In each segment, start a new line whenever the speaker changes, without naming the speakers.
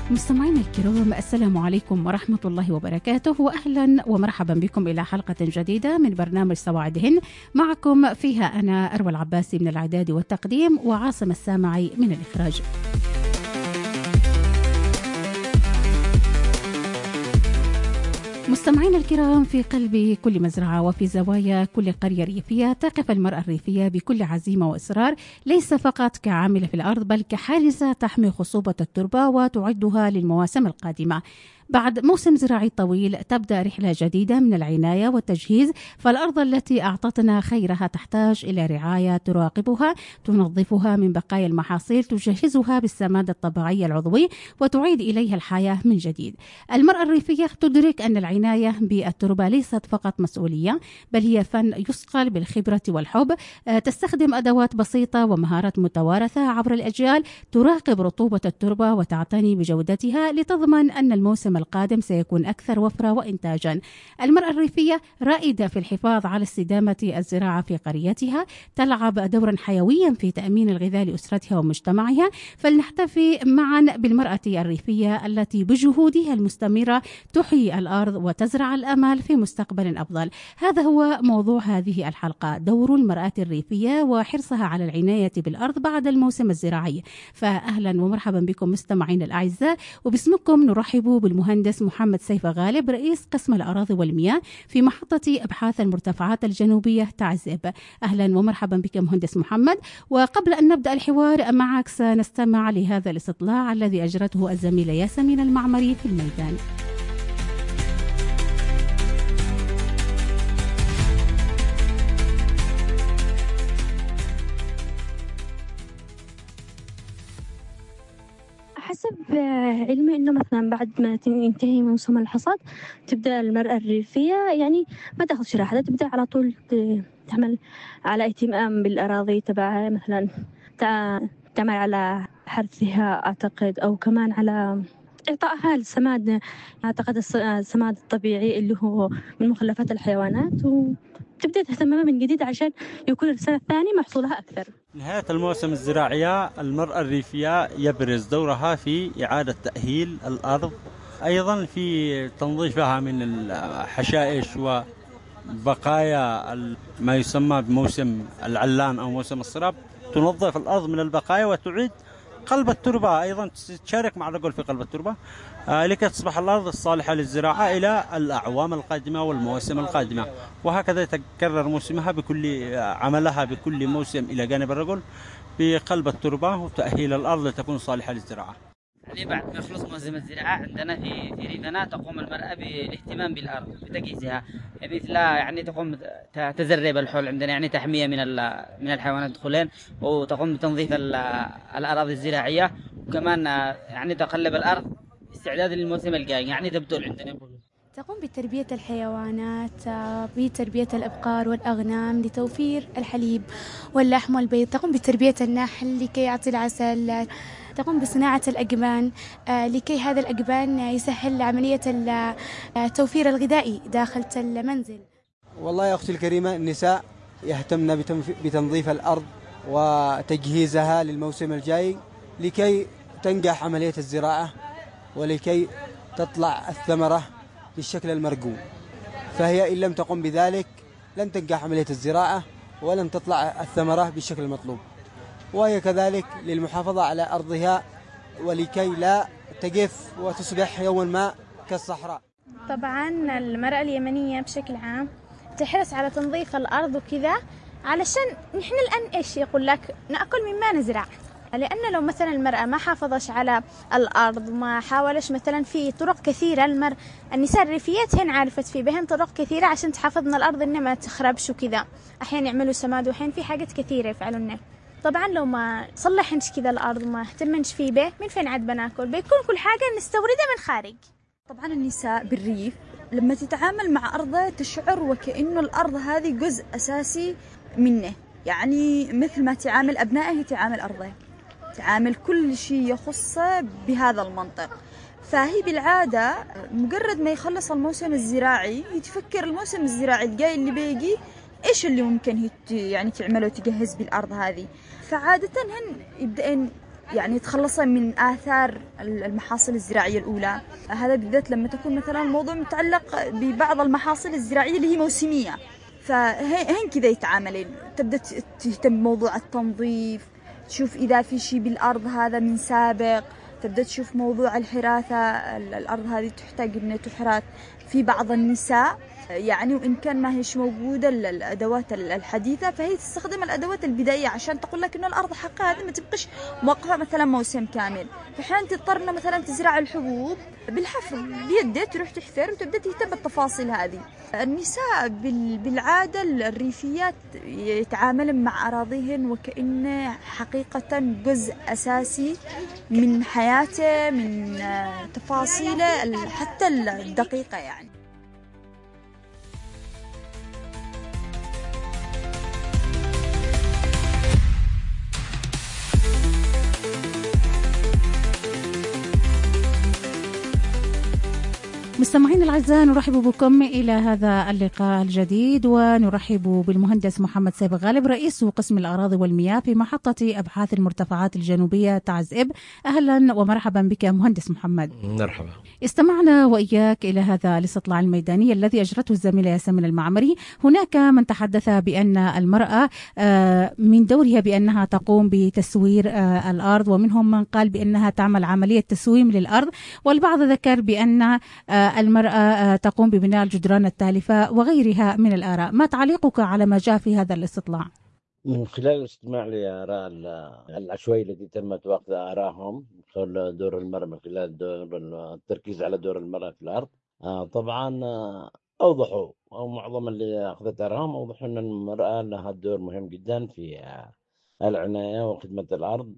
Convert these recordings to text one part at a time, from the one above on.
مستمعينا الكرام، السلام عليكم ورحمة الله وبركاته، وأهلا ومرحبا بكم إلى حلقة جديدة من برنامج سواعدهن. معكم فيها أنا أروى العباسي من الإعداد والتقديم، وعاصم السامعي من الإخراج. مستمعينا الكرام، في قلب كل مزرعة وفي زوايا كل قرية ريفية تقف المرأة الريفية بكل عزيمة وإصرار، ليس فقط كعاملة في الأرض بل كحارسة تحمي خصوبة التربة وتعدها للمواسم القادمة. بعد موسم زراعي طويل تبدأ رحلة جديدة من العناية والتجهيز، فالأرض التي أعطتنا خيرها تحتاج إلى رعاية تراقبها، تنظفها من بقايا المحاصيل، تجهزها بالسماد الطبيعي العضوي وتعيد إليها الحياة من جديد. المرأة الريفية تدرك أن العناية بالتربة ليست فقط مسؤولية، بل هي فن يصقل بالخبرة والحب. تستخدم أدوات بسيطة ومهارات متوارثة عبر الأجيال، تراقب رطوبة التربة وتعتني بجودتها لتضمن أن الموسم القادم سيكون أكثر وفرة وإنتاجا. المرأة الريفية رائدة في الحفاظ على استدامة الزراعة في قريتها، تلعب دورا حيويا في تأمين الغذاء لأسرتها ومجتمعها. فلنحتفي معا بالمرأة الريفية التي بجهودها المستمرة تحيي الأرض وتزرع الأمل في مستقبل أفضل. هذا هو موضوع هذه الحلقة، دور المرأة الريفية وحرصها على العناية بالأرض بعد الموسم الزراعي. فأهلا ومرحبا بكم مستمعين الأعزاء، وباسمكم نرحب بالمهندس محمد سيف غالب، رئيس قسم الأراضي والمياه في محطة أبحاث المرتفعات الجنوبية تعزب. أهلا ومرحبا بك مهندس محمد. وقبل أن نبدأ الحوار معك سنستمع لهذا الاستطلاع الذي أجرته الزميلة ياسمين المعمري في الميدان.
حسب علمي إنه مثلا بعد ما ينتهي موسم الحصاد تبدأ المرأة الريفية يعني ما تاخذ شراحة، تبدأ على طول تعمل على اهتمام بالأراضي تبعها، مثلا تعمل على حرثها أعتقد، أو كمان على إعطائها السماد، أعتقد السماد الطبيعي اللي هو من مخلفات الحيوانات، وتبدأ تهتم من جديد عشان يكون السنة الثانية محصولها أكثر.
نهاية الموسم الزراعية المرأة الريفية يبرز دورها في إعادة تأهيل الأرض، أيضا في تنظيفها من الحشائش وبقايا ما يسمى بموسم العلان أو موسم الصراب. تنظف الأرض من البقايا وتعيد قلب التربة، أيضا تشارك مع الرجل في قلب التربة لكي تصبح الأرض الصالحة للزراعة إلى الأعوام القادمة والمواسم القادمة. وهكذا يتكرر موسمها بكل عملها بكل موسم إلى جانب الرجل بقلب التربة وتأهيل الأرض لتكون صالحة للزراعة.
يعني بعد ما يخلص موسم الزراعة عندنا في ريفنا تقوم المرأة بالاهتمام بالأرض بتجهيزها، مثل يعني تقوم تزرع الحول عندنا، يعني تحمية من الحيوانات الدخولين، وتقوم بتنظيف الأراضي الزراعية، وكمان يعني تقلب الأرض استعداد للموسم الجاي، يعني تبتل عندنا.
تقوم بتربية الحيوانات، بتربية الأبقار والأغنام لتوفير الحليب واللحم والبيض، تقوم بتربية النحل لكي يعطي العسل، تقوم بصناعة الأجبان لكي هذا الأجبان يسهل عملية التوفير الغذائي داخل المنزل.
والله يا أختي الكريمة، النساء يهتمن بتنظيف الأرض وتجهيزها للموسم الجاي لكي تنجح عملية الزراعة ولكي تطلع الثمرة بالشكل المرجو. فهي إن لم تقم بذلك لن تنجح عملية الزراعة ولن تطلع الثمرة بالشكل المطلوب. وهي كذلك للمحافظة على أرضها ولكي لا تجف وتصبح يوما ما كالصحراء.
طبعا المرأة اليمنية بشكل عام تحرص على تنظيف الأرض وكذا، علشان نحن الآن إيش يقول لك نأكل مما نزرع، لأن لو مثلا المرأة ما حافظش على الأرض، ما حاولش مثلا في طرق كثيرة، النساء الريفيات هن عارفت في بهن طرق كثيرة عشان تحافظنا الأرض إنها ما تخربش وكذا، أحيانا يعملوا سماد وحين في حاجات كثيرة يفعلونها. طبعا لو ما صلحنش كذا الأرض ما اهتمنش فيه به، من فين عاد بناكل؟ بيكون كل حاجة نستوردها من خارج.
طبعا النساء بالريف لما تتعامل مع أرضها تشعر وكأنه الأرض هذه جزء أساسي منه، يعني مثل ما تعامل أبنائه تعامل أرضه، تعامل كل شيء يخصه بهذا المنطق. فهي بالعادة مجرد ما يخلص الموسم الزراعي يتفكر الموسم الزراعي الجاي اللي بيجي إيش اللي ممكن هي يعني تعمله تجهز بالأرض هذه. فعادة هن يبدأن يعني تخلصا من آثار المحاصيل الزراعية الأولى. هذا بالذات لما تكون مثلا الموضوع متعلق ببعض المحاصيل الزراعية اللي هي موسمية، فهين كذا يتعاملين. تبدأ تهتم بموضوع التنظيف، تشوف إذا في شيء بالأرض هذا من سابق، تبدأ تشوف موضوع الحراثة، الأرض هذه تحتاج أن تحرث. في بعض النساء يعني وإن كان ما هيش موجودة الأدوات الحديثة، فهي تستخدم الأدوات البدائية عشان تقول لك إنه الأرض حقها هذه ما تبقش موقفة مثلا موسم كامل. فحين تضطرنا مثلا تزرع الحبوب بالحفر بيدك، تروح تحفر وتبدأ تهتم بالتفاصيل هذه. النساء بالعادة الريفيات يتعاملن مع أراضيهن وكأنه حقيقة جزء أساسي من حياته، من تفاصيله حتى الدقيقة يعني.
مستمعين الأعزاء، نرحب بكم إلى هذا اللقاء الجديد، ونرحب بالمهندس محمد سابق غالب رئيس قسم الأراضي والمياه في محطة أبحاث المرتفعات الجنوبية تعزئب. أهلا ومرحبا بك مهندس محمد.
مرحبا.
استمعنا وإياك إلى هذا الاستطلاع الميداني الذي أجرته الزميلة ياسمين المعمري. هناك من تحدث بأن المرأة من دورها بأنها تقوم بتسوير الأرض، ومنهم من قال بأنها تعمل عملية تسويم للأرض، والبعض ذكر بأن المرأة تقوم ببناء الجدران التالفة وغيرها من الآراء. ما تعليقك على ما جاء في هذا الاستطلاع؟
من خلال الاستماع لآراء العشوائية التي تم أخذ آرائهم حول دور المرأة، من خلال التركيز على دور المرأة في الأرض، طبعا أوضحوا، أو معظم اللي أخذت آرائهم أوضحوا أن المرأة لها دور مهم جدا في العناية وخدمة الأرض،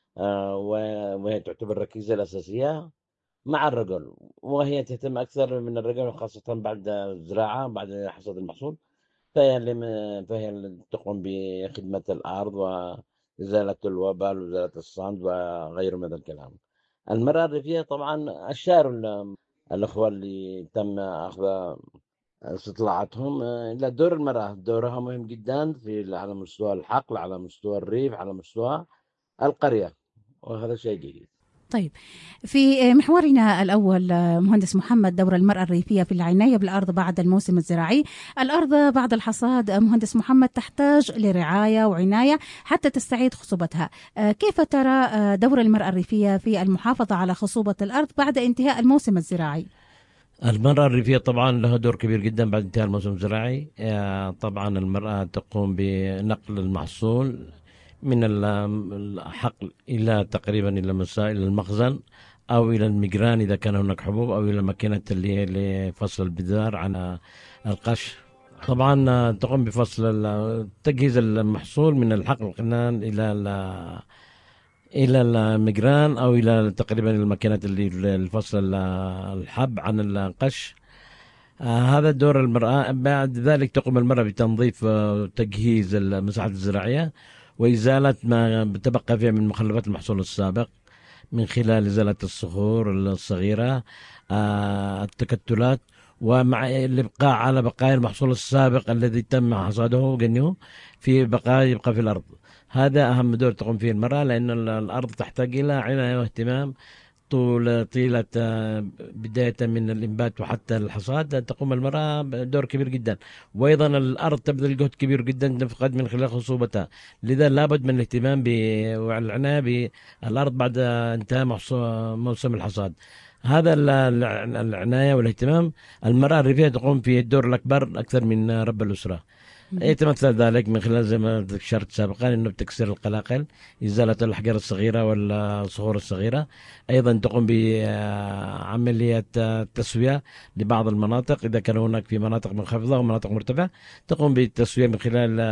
وهي تعتبر الركيزة الأساسية مع الرجل، وهي تهتم أكثر من الرجل خاصة بعد الزراعة، بعد حصاد المحصول. فهي اللي تقوم بخدمة الأرض وإزالة الوبال وإزالة الصند وغير من هذا الكلام. المرأة الريفية طبعا أشار الأخوة اللي تم أخذ استطلاعاتهم إلى دور المرأة. دورها مهم جدا على مستوى الحقل، على مستوى الريف، على مستوى القرية، وهذا شيء جيد.
طيب، في محورنا الأول مهندس محمد، دور المرأة الريفية في العناية بالأرض بعد الموسم الزراعي. الأرض بعد الحصاد مهندس محمد تحتاج لرعاية وعناية حتى تستعيد خصوبتها. كيف ترى دور المرأة الريفية في المحافظة على خصوبة الأرض بعد انتهاء الموسم الزراعي؟
المرأة الريفية طبعا لها دور كبير جدا بعد انتهاء الموسم الزراعي. طبعا المرأة تقوم بنقل المحصول من الحقل إلى تقريبا إلى المخزن، أو إلى المجران إذا كان هناك حبوب، أو إلى ماكينة اللي هي لفصل البذار عن القش. طبعا تقوم بفصل تجهيز المحصول من الحقل القنان إلى المجران، أو إلى تقريبا الماكينة اللي لفصل الحب عن القش. هذا دور المرأة. بعد ذلك تقوم المرأة بتنظيف وتجهيز المساحات الزراعية وإزالة ما تبقى فيها من مخلفات المحصول السابق، من خلال إزالة الصخور الصغيرة، التكتلات، ومع الإبقاء على بقايا المحصول السابق الذي تم حصاده وجنيه في بقايا يبقى في الأرض. هذا أهم دور تقوم فيه المرأة، لأن الأرض تحتاج إلى عناية واهتمام طيلة بداية من الإنبات وحتى الحصاد. تقوم المرأة بدور كبير جدا، وأيضا الأرض تبذل جهد كبير جدا تفقد من خلال خصوبتها. لذا لابد من الاهتمام والعناية بالأرض بعد انتهاء موسم الحصاد. هذا العناية والاهتمام المرأة الريفية تقوم في الدور الأكبر أكثر من رب الأسرة. يتمثل ذلك من خلال زي ما ذكرت سابقا انه بتكسير القلاقل، ازاله الاحجار الصغيره والصخور الصغيره. ايضا تقوم بعمليه تسويه لبعض المناطق اذا كان هناك في مناطق منخفضه ومناطق مرتفعه، تقوم بالتسويه من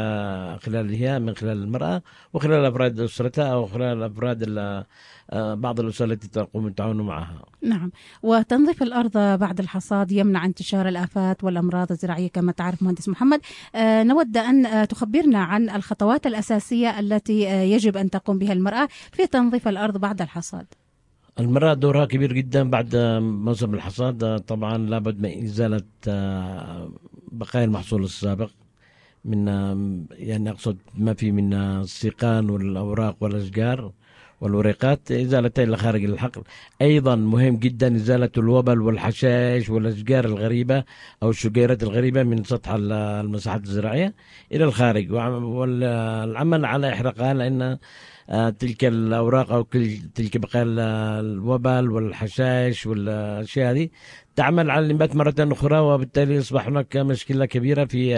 خلال المراه وخلال افراد اسرتها، او خلال افراد بعض الأسر التي تقوم بالتعاون معها.
نعم، وتنظيف الأرض بعد الحصاد يمنع انتشار الآفات والأمراض الزراعية كما تعرف مهندس محمد. نود أن تخبرنا عن الخطوات الأساسية التي يجب أن تقوم بها المرأة في تنظيف الأرض بعد الحصاد.
المرأة دورها كبير جدا بعد موسم الحصاد. طبعا لابد من إزالة بقايا المحصول السابق، من يعني أقصد ما في من السيقان والأوراق والأشجار، والوريقات إزالتها إلى خارج الحقل. أيضا مهم جدا إزالة الوبل والحشائش والأشجار الغريبة أو الشجيرات الغريبة من سطح المساحات الزراعية إلى الخارج، والعمل على إحراقها، لأن تلك الأوراق أو تلك بقايا الوبل والحشائش والأشياء هذه تعمل على النبات مرة أخرى، وبالتالي يصبح هناك مشكلة كبيرة في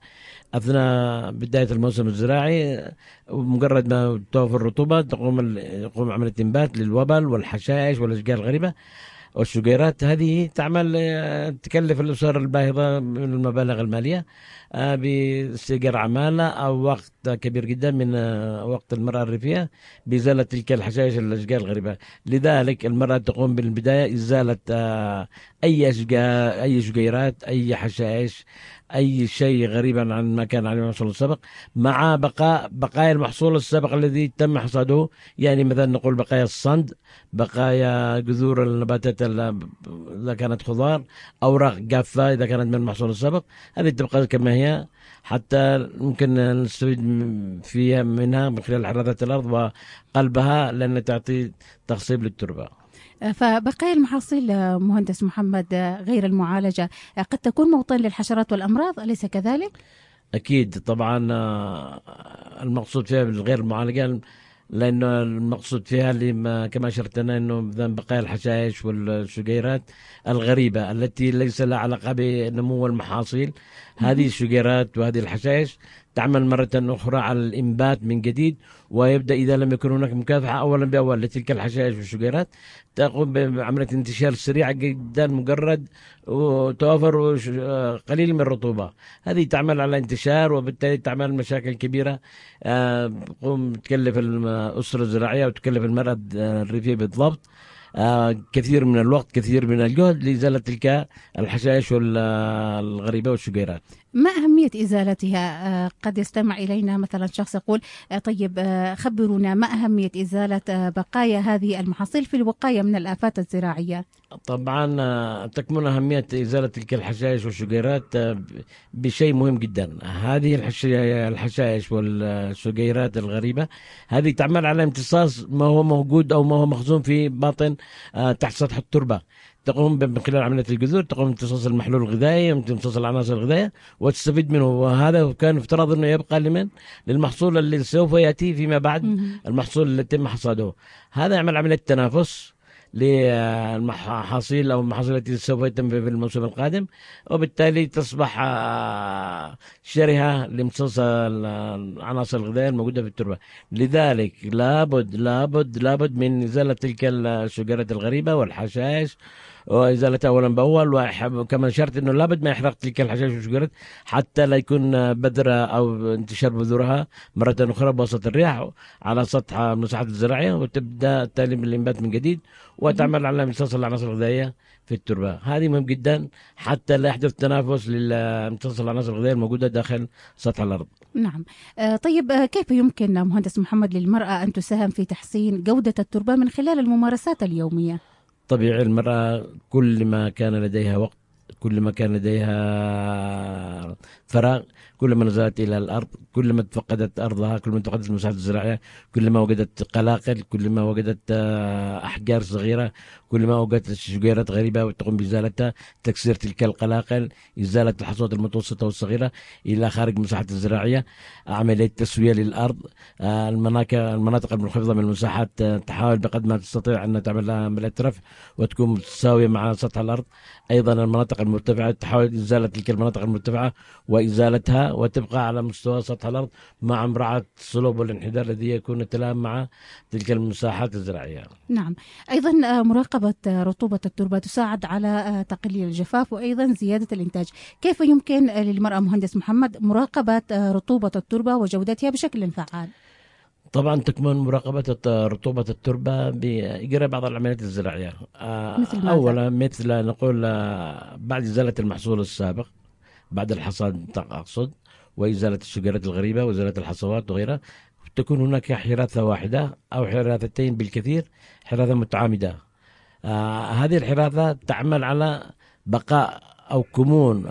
أثناء بداية الموسم الزراعي. ومجرد ما توفر الرطوبة تقوم عملية إنبات للوبل والحشائش والأشجار الغريبة والشجيرات. هذه تكلف الأسر الباهظة من المبالغ المالية باستئجار عمالة أو وقت كبير جدا من وقت المرأة الريفية بإزالة تلك الحشائش والأشجار الغريبة. لذلك المرأة تقوم بالبداية إزالة أي أشجار، أي شجيرات، أي حشائش، أي شيء غريبا عن ما كان عليه المحصول السابق، مع بقايا المحصول السابق الذي تم حصاده. يعني مثلا نقول بقايا الصند، بقايا جذور النباتات إذا كانت خضار، أوراق جافة إذا كانت من المحصول السابق، هذه تبقى كما هي حتى ممكن نستفيد منها من خلال حراثة الأرض وقلبها، لأن تعطي تخصيب للتربة.
فبقايا المحاصيل مهندس محمد غير المعالجة قد تكون موطن للحشرات والأمراض، أليس كذلك؟
أكيد طبعا. المقصود فيها بالغير المعالجة لأنه المقصود فيها اللي كما أشرتنا أنه بقايا الحشائش والشجيرات الغريبة التي ليس لها علاقة بنمو المحاصيل. هذه الشجيرات وهذه الحشائش تعمل مرة أخرى على الإنبات من جديد، ويبدأ إذا لم يكن هناك مكافحة أولا بأول لتلك الحشائش والشجيرات تقوم بعملية انتشار سريعة جدا مجرد وتوفر قليل من الرطوبة. هذه تعمل على انتشار، وبالتالي تعمل مشاكل كبيرة تكلف الأسرة الزراعية وتكلف المرأة الريفية بالضبط كثير من الوقت، كثير من الجهد لإزالة تلك الحشائش الغريبة والشجيرات.
ما أهمية إزالتها؟ قد يستمع إلينا مثلا شخص يقول طيب خبرونا ما أهمية إزالة بقايا هذه المحاصيل في الوقاية من الآفات الزراعية؟
طبعا تكمن أهمية إزالة تلك الحشائش والشجيرات بشيء مهم جدا. هذه الحشائش والشجيرات الغريبة هذه تعمل على امتصاص ما هو موجود أو ما هو مخزون في باطن تحت سطح التربة. تقوم من خلال عملية الجذور تقوم بامتصاص المحلول الغذائي وامتصاص العناصر الغذائية وتستفيد منه، وهذا كان افترض أنه يبقى للمحصول اللي سوف يأتي فيما بعد، المحصول اللي تم حصاده. هذا يعمل عملية تنافس للمحاصيل أو المحاصيل التي سوف يتم في الموسم القادم، وبالتالي تصبح شرهة لامتصاص العناصر الغذائية الموجودة في التربة. لذلك لابد من إزالة تلك الشجرات الغريبة والحشائش وإزالتها أولا بأول، وكما شرط أنه لابد ما يحرق تلك الحشائش والشجرات حتى لا يكون بذرة أو انتشار بذورها مرة أخرى بواسطة الرياح على سطح المساحات الزراعية، وتبدأ التالي بالإنبات من جديد وتعمل على امتصاص العناصر الغذائية في التربة. هذه مهم جدا حتى لا يحدث تنافس لامتصاص العناصر الغذائية الموجودة داخل سطح الأرض.
نعم. طيب كيف يمكن مهندس محمد للمرأة أن تساهم في تحسين جودة التربة من خلال الممارسات اليومية؟
طبيعي المرأة كل ما كان لديها وقت، كل ما كان لديها فراغ، كل ما نزلت إلى الأرض، كل ما تفقدت أرضها، كل ما تفقدت المساحات الزراعية، كل ما وجدت قلاقل، كل ما وجدت أحجار صغيرة، كل ما وجدت شجيرات غريبة وتقوم بإزالتها، تكسير تلك القلاقل، إزالة الحصوات المتوسطة والصغيرة إلى خارج المساحات الزراعية، عملية تسوية للأرض. المناطق المنخفضة من المساحات تحاول بقدر ما تستطيع أن تعمل لها عملية رفع وتكون متساوية مع سطح الأرض. أيضا المناطق المرتفعة تحاول إزالة تلك المناطق المرتفعة وإزالتها وتبقى على مستوى سطح الأرض مع مراعاة الصلوب والانحدار الذي يكون يتلائم مع تلك المساحات الزراعية.
نعم. أيضا مراقبة رطوبة التربة تساعد على تقليل الجفاف وأيضا زيادة الإنتاج. كيف يمكن للمرأة مهندس محمد مراقبة رطوبة التربة وجودتها بشكل فعال؟
طبعا تكمن مراقبة رطوبة التربة بإجراء بعض العمليات الزراعية. أولا مثل نقول بعد إزالة المحصول السابق بعد الحصاد أقصد، وإزالة الشجرات الغريبة وإزالة الحصوات وغيرها، تكون هناك حراثة واحدة أو حراثتين بالكثير، حراثة متعامدة. هذه الحراثة تعمل على بقاء أو كمون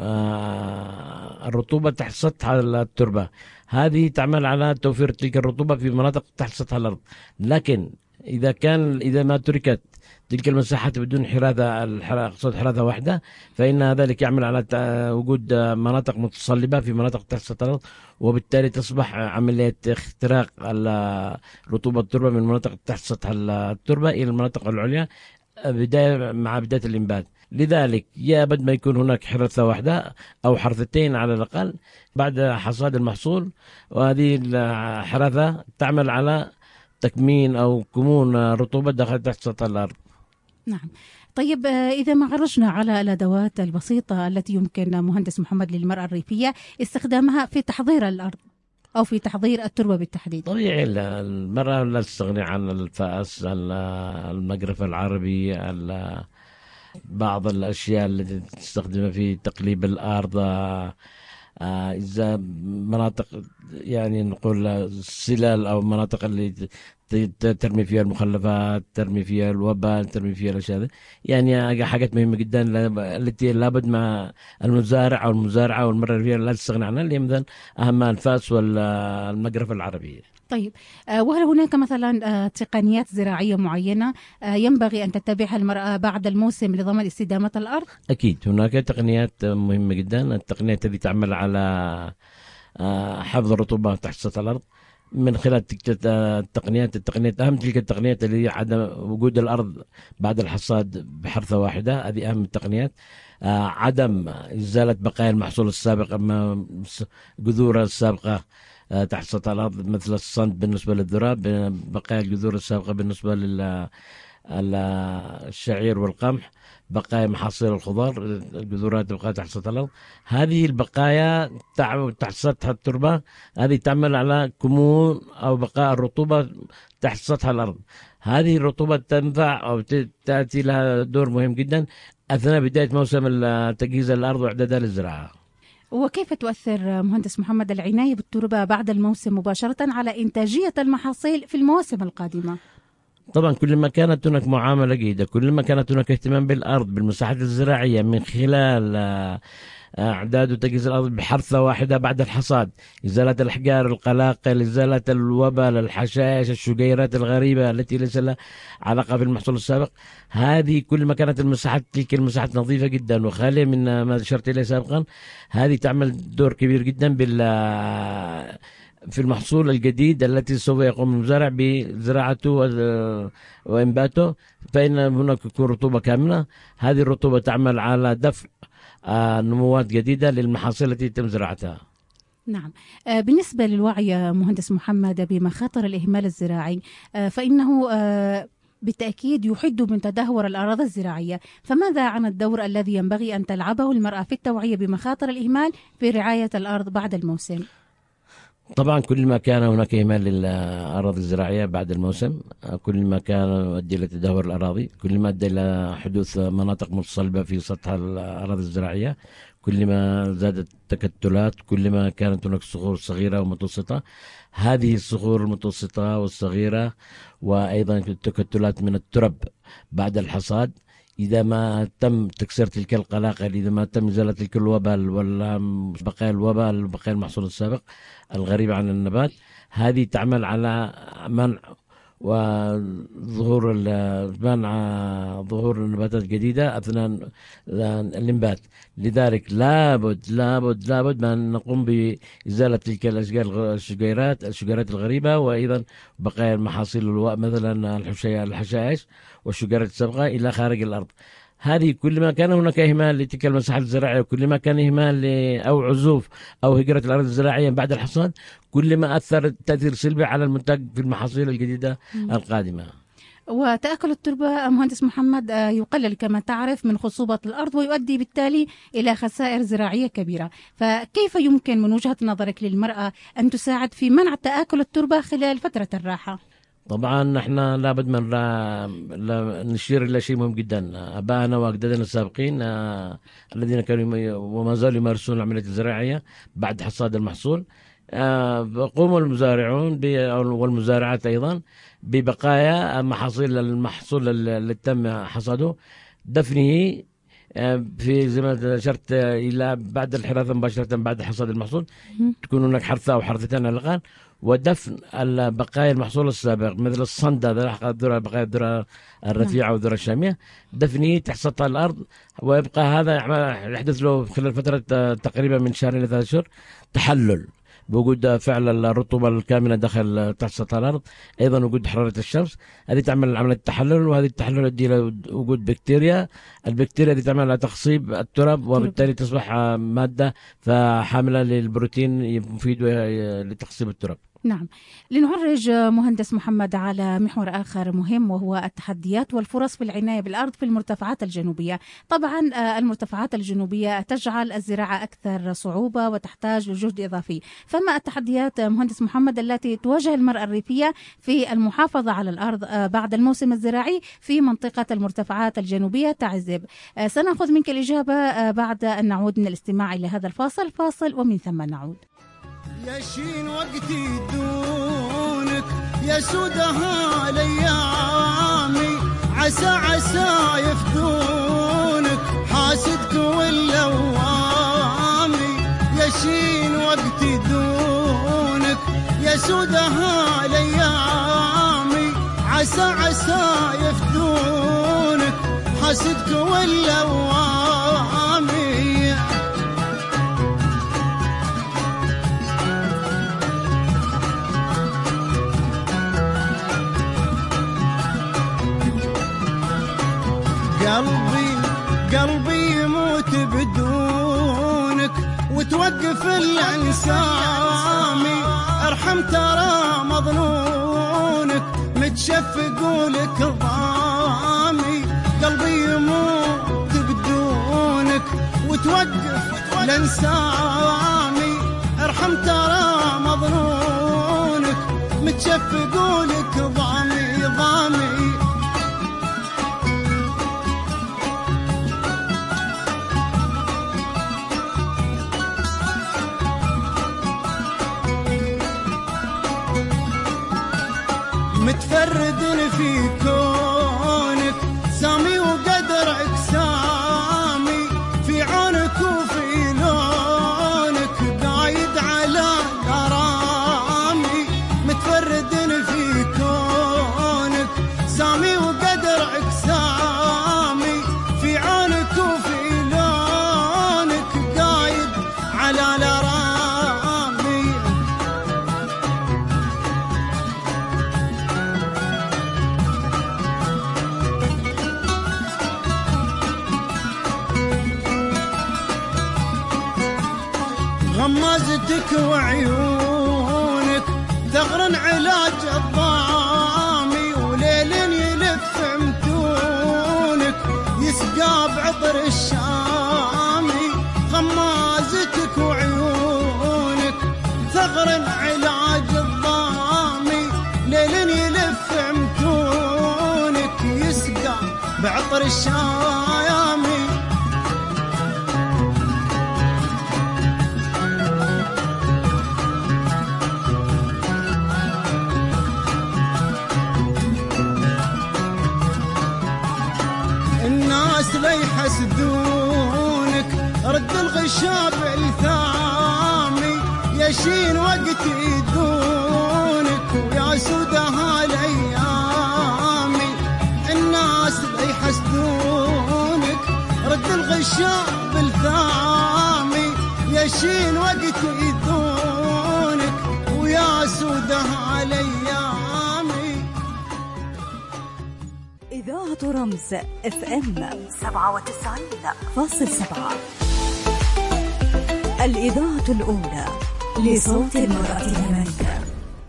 الرطوبة تحت سطح التربة. هذه تعمل على توفير تلك الرطوبة في مناطق تحت سطح الأرض، لكن إذا ما تركت تلك المساحات بدون حراثة واحدة، فإن ذلك يعمل على وجود مناطق متصلبة في مناطق تحت سطح الأرض، وبالتالي تصبح عملية اختراق رطوبة التربة من مناطق تحت سطح التربة إلى المناطق العليا مع بداية الإنبات. لذلك يابد ما يكون هناك حرثة واحدة أو حرثتين على الأقل بعد حصاد المحصول، وهذه الحرثة تعمل على تكمين أو كمون رطوبة داخل تحت سطح الأرض.
نعم. طيب إذا ما عرجنا على الأدوات البسيطة التي يمكن مهندس محمد للمرأة الريفية استخدامها في تحضير الأرض أو في تحضير التربة بالتحديد.
طبيعي المرأة لا تستغني عن الفأس، المجرف العربي، بعض الأشياء التي تستخدمها في تقليب الأرض، إذا مناطق يعني نقول السلال أو مناطق اللي ترمي فيها المخلفات، ترمي فيها الوباء، ترمي فيها الأشياء، يعني حاجات مهمة جدا التي لابد مع المزارع أو المزارعة والمرأة الريفية لا تستغني عنها، اللي مثلا أهمها الفاس والمجرف العربي.
طيب وهل هناك مثلا تقنيات زراعية معينة ينبغي أن تتبعها المرأة بعد الموسم لضمان استدامة الأرض؟
أكيد هناك تقنيات مهمة جدا، التقنيات التي تعمل على حفظ الرطوبة تحت سطح الأرض من خلال التقنيات أهم تلك التقنيات اللي هي عدم وجود الأرض بعد الحصاد بحرثة واحدة، هذه أهم التقنيات. عدم إزالة بقايا المحصول السابق، أما جذور السابقة تحت سطح الأرض مثل الصند بالنسبة للذرة، بقايا الجذور السابقة بالنسبة للشعير والقمح، بقايا محاصيل الخضار، الجذورات تبقى تحت سطح الأرض. هذه البقايا تحت سطح التربة هذه تعمل على كمون أو بقاء الرطوبة تحت سطح الأرض. هذه الرطوبة تنفع أو تأتي لها دور مهم جدا أثناء بداية موسم تجهيز الأرض وإعدادها للزراعة.
وكيف تؤثر مهندس محمد العناية بالتربة بعد الموسم مباشرة على إنتاجية المحاصيل في المواسم القادمة؟
طبعا كل ما كانت هناك معاملة جيدة، كل ما كانت هناك اهتمام بالأرض بالمساحات الزراعية من خلال إعداد وتجهيز الأرض بحرثة واحدة بعد الحصاد، إزالة الأحجار، القلاقل، إزالة الوبل، الحشائش، الشجيرات الغريبة التي ليس لها علاقة بالمحصول السابق، هذه كل ما كانت تلك المساحات نظيفة جدا وخالية من ما أشرت إليه سابقا، هذه تعمل دور كبير جدا في المحصول الجديد التي سوف يقوم المزارع بزراعته وإنباته، فإن هناك تكون رطوبة كاملة. هذه الرطوبة تعمل على دفع نموات جديدة للمحاصيل التي يتم زراعتها.
نعم. بالنسبة للوعي مهندس محمد بمخاطر الإهمال الزراعي، فإنه بالتأكيد يحد من تدهور الأراضي الزراعية، فماذا عن الدور الذي ينبغي أن تلعبه المرأة في التوعية بمخاطر الإهمال في رعاية الأرض بعد الموسم؟
طبعا كل ما كان هناك إهمال للأراضي الزراعية بعد الموسم، كل ما كان يؤدي إلى تدهور الأراضي، كل ما أدى إلى حدوث مناطق متصلبة في سطح الأراضي الزراعية، كل ما زادت التكتلات، كل ما كانت هناك صخور صغيرة ومتوسطة. هذه الصخور المتوسطة والصغيرة وأيضا التكتلات من الترب بعد الحصاد، إذا ما تم تكسير تلك القلاقل، إذا ما تم إزالة تلك الوبل والبقايا الوبل وبقايا المحصول السابق الغريبة عن النبات، هذه تعمل على منع وظهور ظهور النباتات الجديدة أثناء الإنبات. لذلك لابد أن نقوم بإزالة تلك الشجيرات الغريبة، وأيضا بقايا المحاصيل مثلا الحشائش والشجيرات السابقة إلى خارج الأرض. هذه كل ما كان هناك إهمال لتلك المساحات الزراعية، وكل ما كان إهمال أو عزوف أو هجرة الأرض الزراعية بعد الحصاد، كل ما أثر تأثير سلبي على المنتج في المحاصيل الجديدة القادمة.
وتآكل التربة مهندس محمد يقلل كما تعرف من خصوبة الأرض، ويؤدي بالتالي إلى خسائر زراعية كبيرة، فكيف يمكن من وجهة نظرك للمرأة أن تساعد في منع تآكل التربة خلال فترة الراحة؟
طبعا نحن لابد من نشير إلى شيء مهم جدا. أبائنا وأجدادنا السابقين الذين كانوا وما زالوا يمارسون العمليات الزراعية بعد حصاد المحصول، قوموا المزارعون والمزارعات أيضا ببقايا المحصول اللي تم حصاده، دفنه في زي ما أشرت إلى بعد الحراثة مباشرة بعد حصاد المحصول تكون هناك حرثة أو حرثتين على الأقل، ودفن بقايا المحصول السابق مثل الصندة بقايا الذرة الرفيعة والذرة الشامية، دفنه تحت سطح الأرض، ويبقى هذا يحدث له خلال فترة تقريبا من شهرين إلى 3 أشهر تحلل بوجود فعل الرطوبة الكامنة داخل تحت سطح الأرض، أيضا وجود حرارة الشمس، هذه تعمل عملية التحلل، وهذه التحلل يؤدي إلى وجود بكتيريا، البكتيريا هذه تعمل على تخصيب التراب، وبالتالي تصبح مادة فحاملة للبروتين مفيد لتخصيب التراب.
نعم. لنعرج مهندس محمد على محور آخر مهم، وهو التحديات والفرص في العناية بالأرض في المرتفعات الجنوبية. طبعا المرتفعات الجنوبية تجعل الزراعة أكثر صعوبة وتحتاج لجهد إضافي، فما التحديات مهندس محمد التي تواجه المرأة الريفية في المحافظة على الأرض بعد الموسم الزراعي في منطقة المرتفعات الجنوبية تعزب؟ سنأخذ منك الإجابة بعد أن نعود من الاستماع إلى هذا فاصل ومن ثم نعود.
يشين وقتي دونك يا سودها ليامي، عسى يفدونك حاسدك واللوامي. يشين وقتي دونك يا سودها ليامي، عسى يفدونك حاسدك واللوامي. قلبي يموت بدونك وتوقف الانسامي، ارحم ترى مظنونك متشفق ولك ضامي. قلبي يموت بدونك وتوقف الانسامي، ارحم ترى مظنونك متشفق ولك ضامي. متفرد في كونك سامي وقدرك سامي، في عونك وفي لونك قايد على غرامي. متفرد في كونك سامي وقدرك سامي، في عونك وفي لونك قايد على غرامي. غمازتك وعيونك ثغر علاج الضامي، وليل يلف متونك يسقى بعطر الشامي. غمازتك وعيونك ثغر علاج الضامي، ليل يلف متونك يسقى بعطر الشامي. الناس لا يحسدونك رد الغشاب الثامي، يشين وقت يدونك ويا سودها الايامي. الناس لا يحسدونك رد الغشاب الثامي، يشين وقت يدونك ويا سودها الايامي.
إذاعة رمز FM 97.7، الإذاعة الأولى لصوت المرأة اليمنية.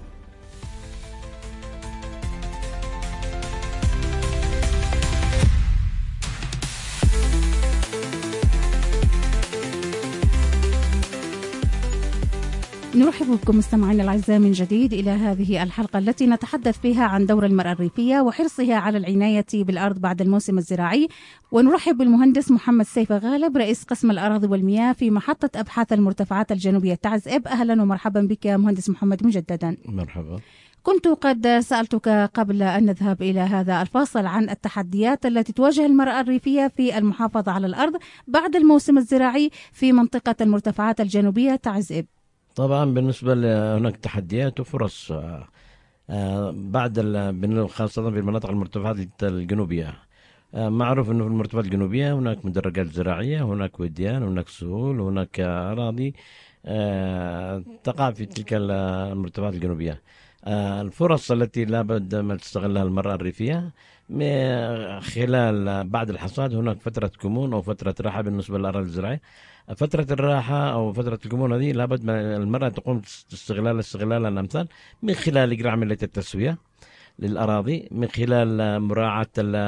نرحب بكم مستمعينا الأعزاء من جديد إلى هذه الحلقة التي نتحدث فيها عن دور المرأة الريفية وحرصها على العناية بالأرض بعد الموسم الزراعي. ونرحب بالمهندس محمد سيف غالب رئيس قسم الأراضي والمياه في محطة أبحاث المرتفعات الجنوبية تعزب. أهلا ومرحبا بك مهندس محمد مجددا.
مرحبا.
كنت قد سألتك قبل أن نذهب إلى هذا الفاصل عن التحديات التي تواجه المرأة الريفية في المحافظة على الأرض بعد الموسم الزراعي في منطقة المرتفعات الجنوبية تعزب.
طبعا بالنسبة هناك تحديات وفرص بعد خاصة في المناطق المرتفعات الجنوبية. معروف أنه في المرتفعات الجنوبية هناك مدرجات زراعية، هناك وديان، هناك سهول، هناك أراضي تقع في تلك المرتفعات الجنوبية. الفرص التي لابد ما تستغلها المرأة الريفية خلال بعد الحصاد، هناك فترة كمون أو فترة راحة بالنسبة للأراضي الزراعية. فترة الراحة أو فترة الكمون هذه لابد ما المرأة تقوم استغلال الأمثال من خلال إجراء عملية التسوية للأراضي، من خلال مراعاة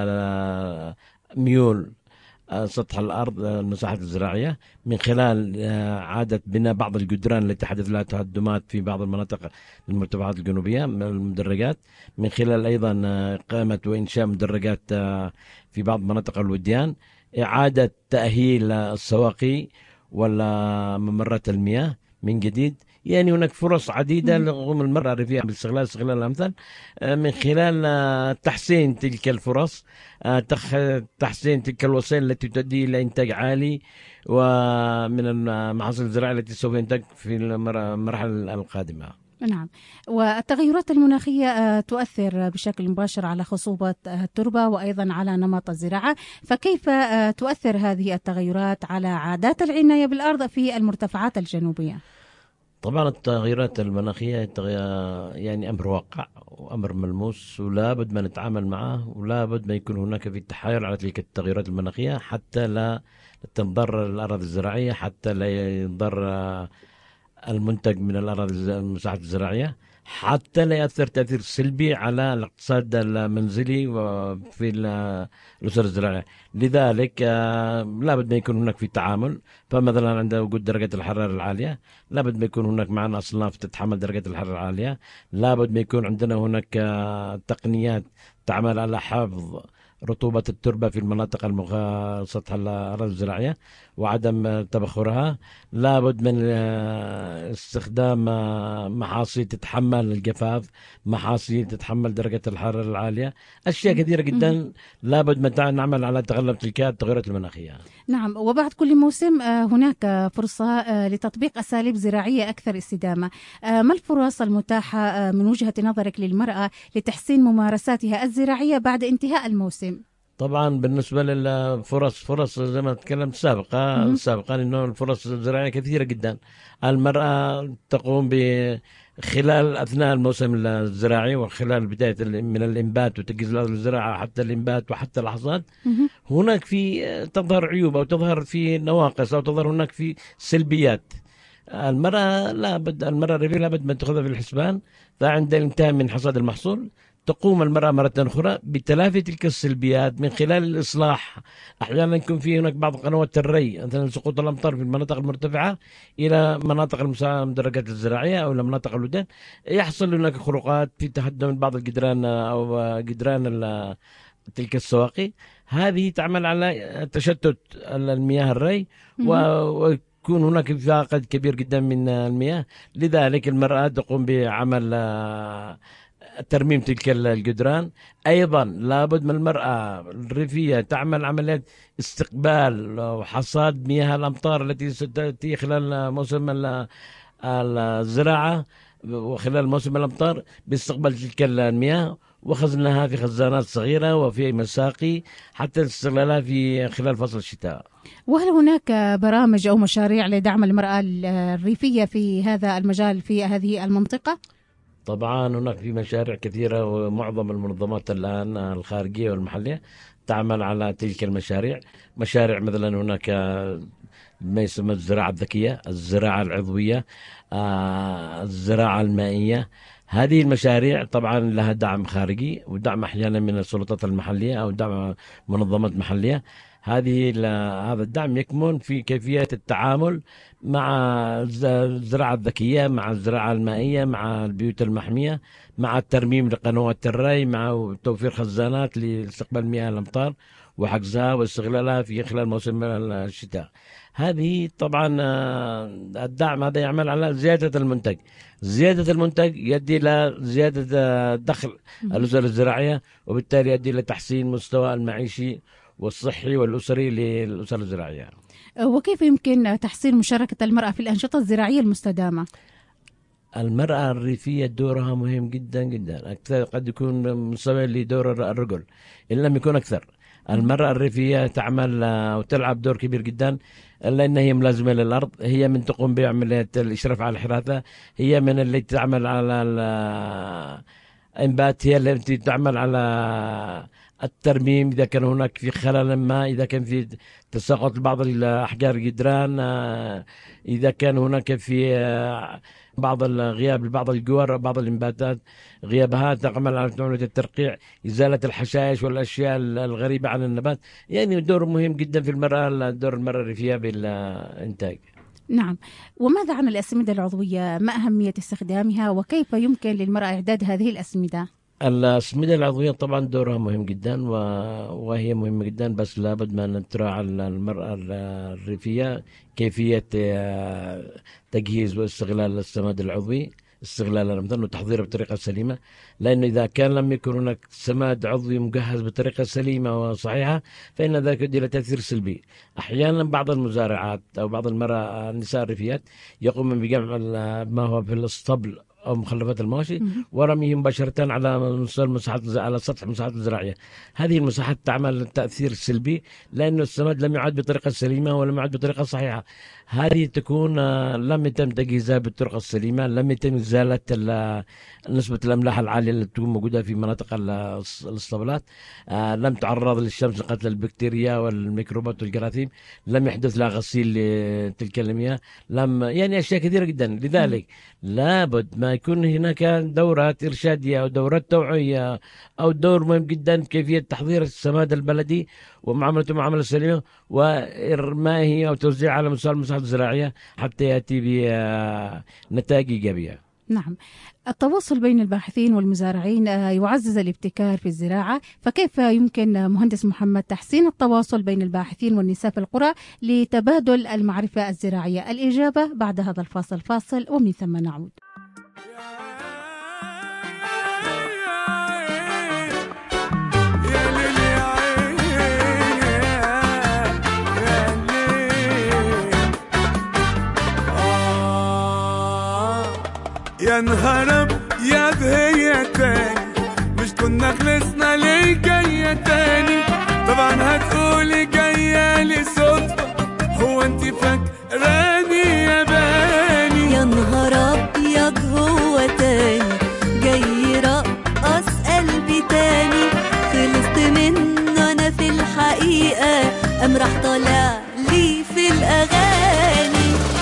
ميول سطح الأرض المساحات الزراعية، من خلال عادة بناء بعض الجدران التي حدث لها تهدمات في بعض المناطق المرتفعات الجنوبية من المدرجات، من خلال أيضا إقامة وإنشاء مدرجات في بعض مناطق الوديان، إعادة تأهيل السواقي ولا ممرات المياه من جديد. يعني هناك فرص عديدة لقوم المرأة الريفية باستغلال الأمثال من خلال تحسين تلك الفرص، تحسين تلك الوسائل التي تؤدي إلى إنتاج عالي ومن المحاصيل الزراعية التي سوف ينتج في المرحلة القادمة.
نعم، والتغيرات المناخية تؤثر بشكل مباشر على خصوبة التربة وأيضا على نمط الزراعة، فكيف تؤثر هذه التغيرات على عادات العناية بالأرض في المرتفعات الجنوبية؟
طبعا التغيرات المناخية يعني أمر واقع وأمر ملموس، ولا بد ما نتعامل معه، ولا بد ما يكون هناك في التحايل على تلك التغيرات المناخية حتى لا تنضر الأراضي الزراعية، حتى لا ينضر المنتج من الأراضي المساحات الزراعية، حتى لا يأثر تأثير سلبي على الاقتصاد المنزلي وفي الأسر الزراعية. لذلك لابد ما يكون هناك في تعامل. فمثلا عند وجود درجة الحرارة العالية لابد ما يكون هناك معنا أصناف تتحمل درجة الحرارة العالية، لابد ما يكون عندنا هناك تقنيات تعمل على حفظ رطوبة التربة في المناطق سطح الأراضي الزراعية وعدم تبخرها، لابد من استخدام محاصيل تتحمل الجفاف، محاصيل تتحمل درجة الحرارة العالية، أشياء كثيرة جدا لابد ما نعمل على تغلب تلك التغيرات المناخية.
نعم، وبعد كل موسم هناك فرصة لتطبيق أساليب زراعية أكثر استدامة. ما الفرص المتاحة من وجهة نظرك للمرأة لتحسين ممارساتها الزراعية بعد انتهاء الموسم؟
طبعا بالنسبة للفرص زي ما تكلمت سابقا انه الفرص الزراعية كثيرة جدا. المرأة تقوم خلال اثناء الموسم الزراعي وخلال بداية من الانبات وتجهيز الزراعة حتى الانبات وحتى الحصاد، هناك في تظهر عيوب او تظهر في نواقص او تظهر هناك في سلبيات. المرأة الريفية لابد من تأخذها في الحسبان. فعند الانتهاء من حصاد المحصول تقوم المرأة مرة أخرى بتلافي تلك السلبيات من خلال الإصلاح. أحيانا يكون في هناك بعض قنوات الري، مثلا سقوط الأمطار في المناطق المرتفعة إلى مناطق المدرجات الزراعية أو إلى مناطق الودان، يحصل هناك خروقات في تهدم بعض الجدران أو جدران تلك السواقي. هذه تعمل على تشتت المياه الري ويكون هناك فاقد كبير جدا من المياه. لذلك المرأة تقوم بعمل ترميم تلك الجدران. أيضا لابد من المرأة الريفية تعمل عمليات استقبال وحصاد مياه الأمطار التي ستأتي خلال موسم الزراعة وخلال موسم الأمطار باستقبال تلك المياه وخزنها في خزانات صغيرة وفي مساقي حتى استغلالها في خلال فصل الشتاء.
وهل هناك برامج أو مشاريع لدعم المرأة الريفية في هذا المجال في هذه المنطقة؟
طبعا هناك في مشاريع كثيرة، ومعظم المنظمات الآن الخارجية والمحلية تعمل على تلك المشاريع. مشاريع مثلا هناك ما يسمى الزراعة الذكية، الزراعة العضوية، الزراعة المائية. هذه المشاريع طبعا لها دعم خارجي ودعم أحيانا من السلطات المحلية أو دعم منظمات محلية. هذا الدعم يكمن في كيفية التعامل مع الزراعة الذكية، مع الزراعة المائية، مع البيوت المحمية، مع الترميم لقنوات الري، مع توفير خزانات لاستقبال مياه الأمطار وحجزها واستغلالها في خلال موسم الشتاء. هذه طبعا الدعم هذا يعمل على زيادة المنتج. زيادة المنتج يؤدي إلى زيادة دخل الأسر الزراعية، وبالتالي يؤدي إلى تحسين مستوى المعيشي والصحي والأسري للأسر الزراعية.
وكيف يمكن تحسين مشاركة المرأة في الأنشطة الزراعية المستدامة؟
المرأة الريفية دورها مهم جدا جدا، أكثر قد يكون مساوي لدور الرجل إن لم يكون أكثر. المرأة الريفية تعمل وتلعب دور كبير جدا، لأن هي ملازمة للأرض، هي من تقوم بعملية الإشراف على الحراثة، هي من اللي تعمل على الإنبات، هي التي تعمل على الترميم إذا كان هناك في خلل ما، إذا كان في تساقط بعض الأحجار الجدران، إذا كان هناك في بعض الغياب لبعض الجوار، بعض الإنباتات غيابها، تعمل على عملية الترقيع، إزالة الحشائش والأشياء الغريبة عن النبات. يعني دور مهم جدا في المرأة، دور المرأة الريفية بالإنتاج.
نعم. وماذا عن الأسمدة العضوية؟ ما أهمية استخدامها وكيف يمكن للمرأة إعداد هذه الأسمدة؟
الأسمدة العضوية طبعا دورها مهم جدا وهي مهمة جدا، بس لابد من تراعى المرأة الريفية كيفية تجهيز واستغلال السماد العضوي، استغلال الأمثال وتحضيره بطريقة سليمة، لأنه إذا كان لم يكن هناك سماد عضوي مجهز بطريقة سليمة وصحيحة فإن ذلك يؤدي إلى تأثير سلبي. أحيانا بعض المزارعات أو بعض النساء الريفيات يقومون بجمع ما هو في الاسطبل أو مخلفات المواشي ورميه مباشرة على سطح مساحات زراعية. هذه المساحات تعمل تأثير سلبي، لأن السماد لم يعد بطريقة سليمة ولم يعد بطريقة صحيحة. هذه تكون لم يتم تجهيزها بالطريقة السليمة، لم يتم إزالة نسبة الأملاح العالية اللي تكون موجودة في مناطق الاسطبلات، لم تعرض للشمس لقتل البكتيريا والميكروبات والجراثيم، لم يحدث لها غسيل لتلك المياه، يعني أشياء كثيرة جدا. لذلك لابد ما يكون هناك دورات إرشادية أو دورات توعية أو دور مهم جدا كيفية تحضير السماد البلدي ومعاملته معاملة سليمة وإرمائه أو توزيعه على مستوى المساحات الزراعية حتى يأتي بنتائج إيجابية.
نعم. التواصل بين الباحثين والمزارعين يعزز الابتكار في الزراعة، فكيف يمكن مهندس محمد تحسين التواصل بين الباحثين والنساء في القرى لتبادل المعرفة الزراعية؟ الإجابة بعد هذا الفاصل ومن ثم نعود.
يا نهرب يا بهية تاني، مش كنا خلصنا ليه جاية تاني؟ طبعا هتقولي جاية لي صدفة، هو انت فاكراني يا باني؟
يا نهار ابيض هو تاني جاي رقص قلبي تاني، خلصت منه انا في الحقيقة، قام راح طالع لي في الاغاني.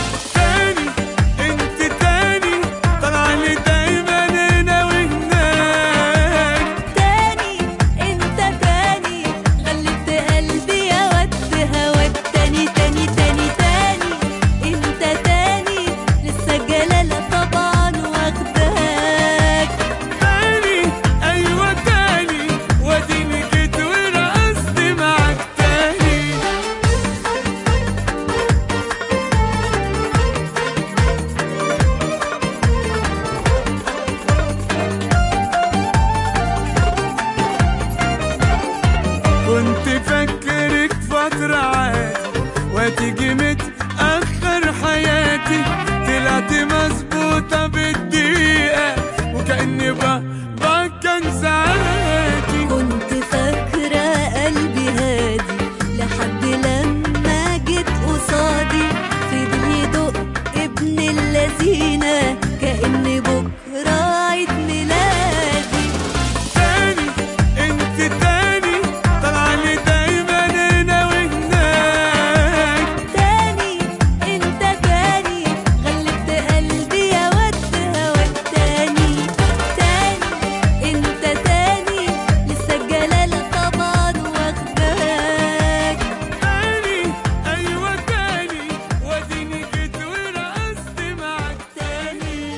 وتيجي متأخر حياتي، طلعت مظبوطة بالدقيقة وكأني كان ساعاتي.
كنت فاكرة قلبي هادي لحد لما جيت قصادي، فضل يدق ابن اللذينة كأن بكرة عيد ميلادي.
تاني انت تاني طلع لي دايما هنا وهناك،
تاني انت تاني غلبت قلبي يا ود هواك، تاني تاني انت تاني لسه الجلالة طبعا واخداك.
تاني ايوه تاني واديني جيت ورقصت معاك تاني.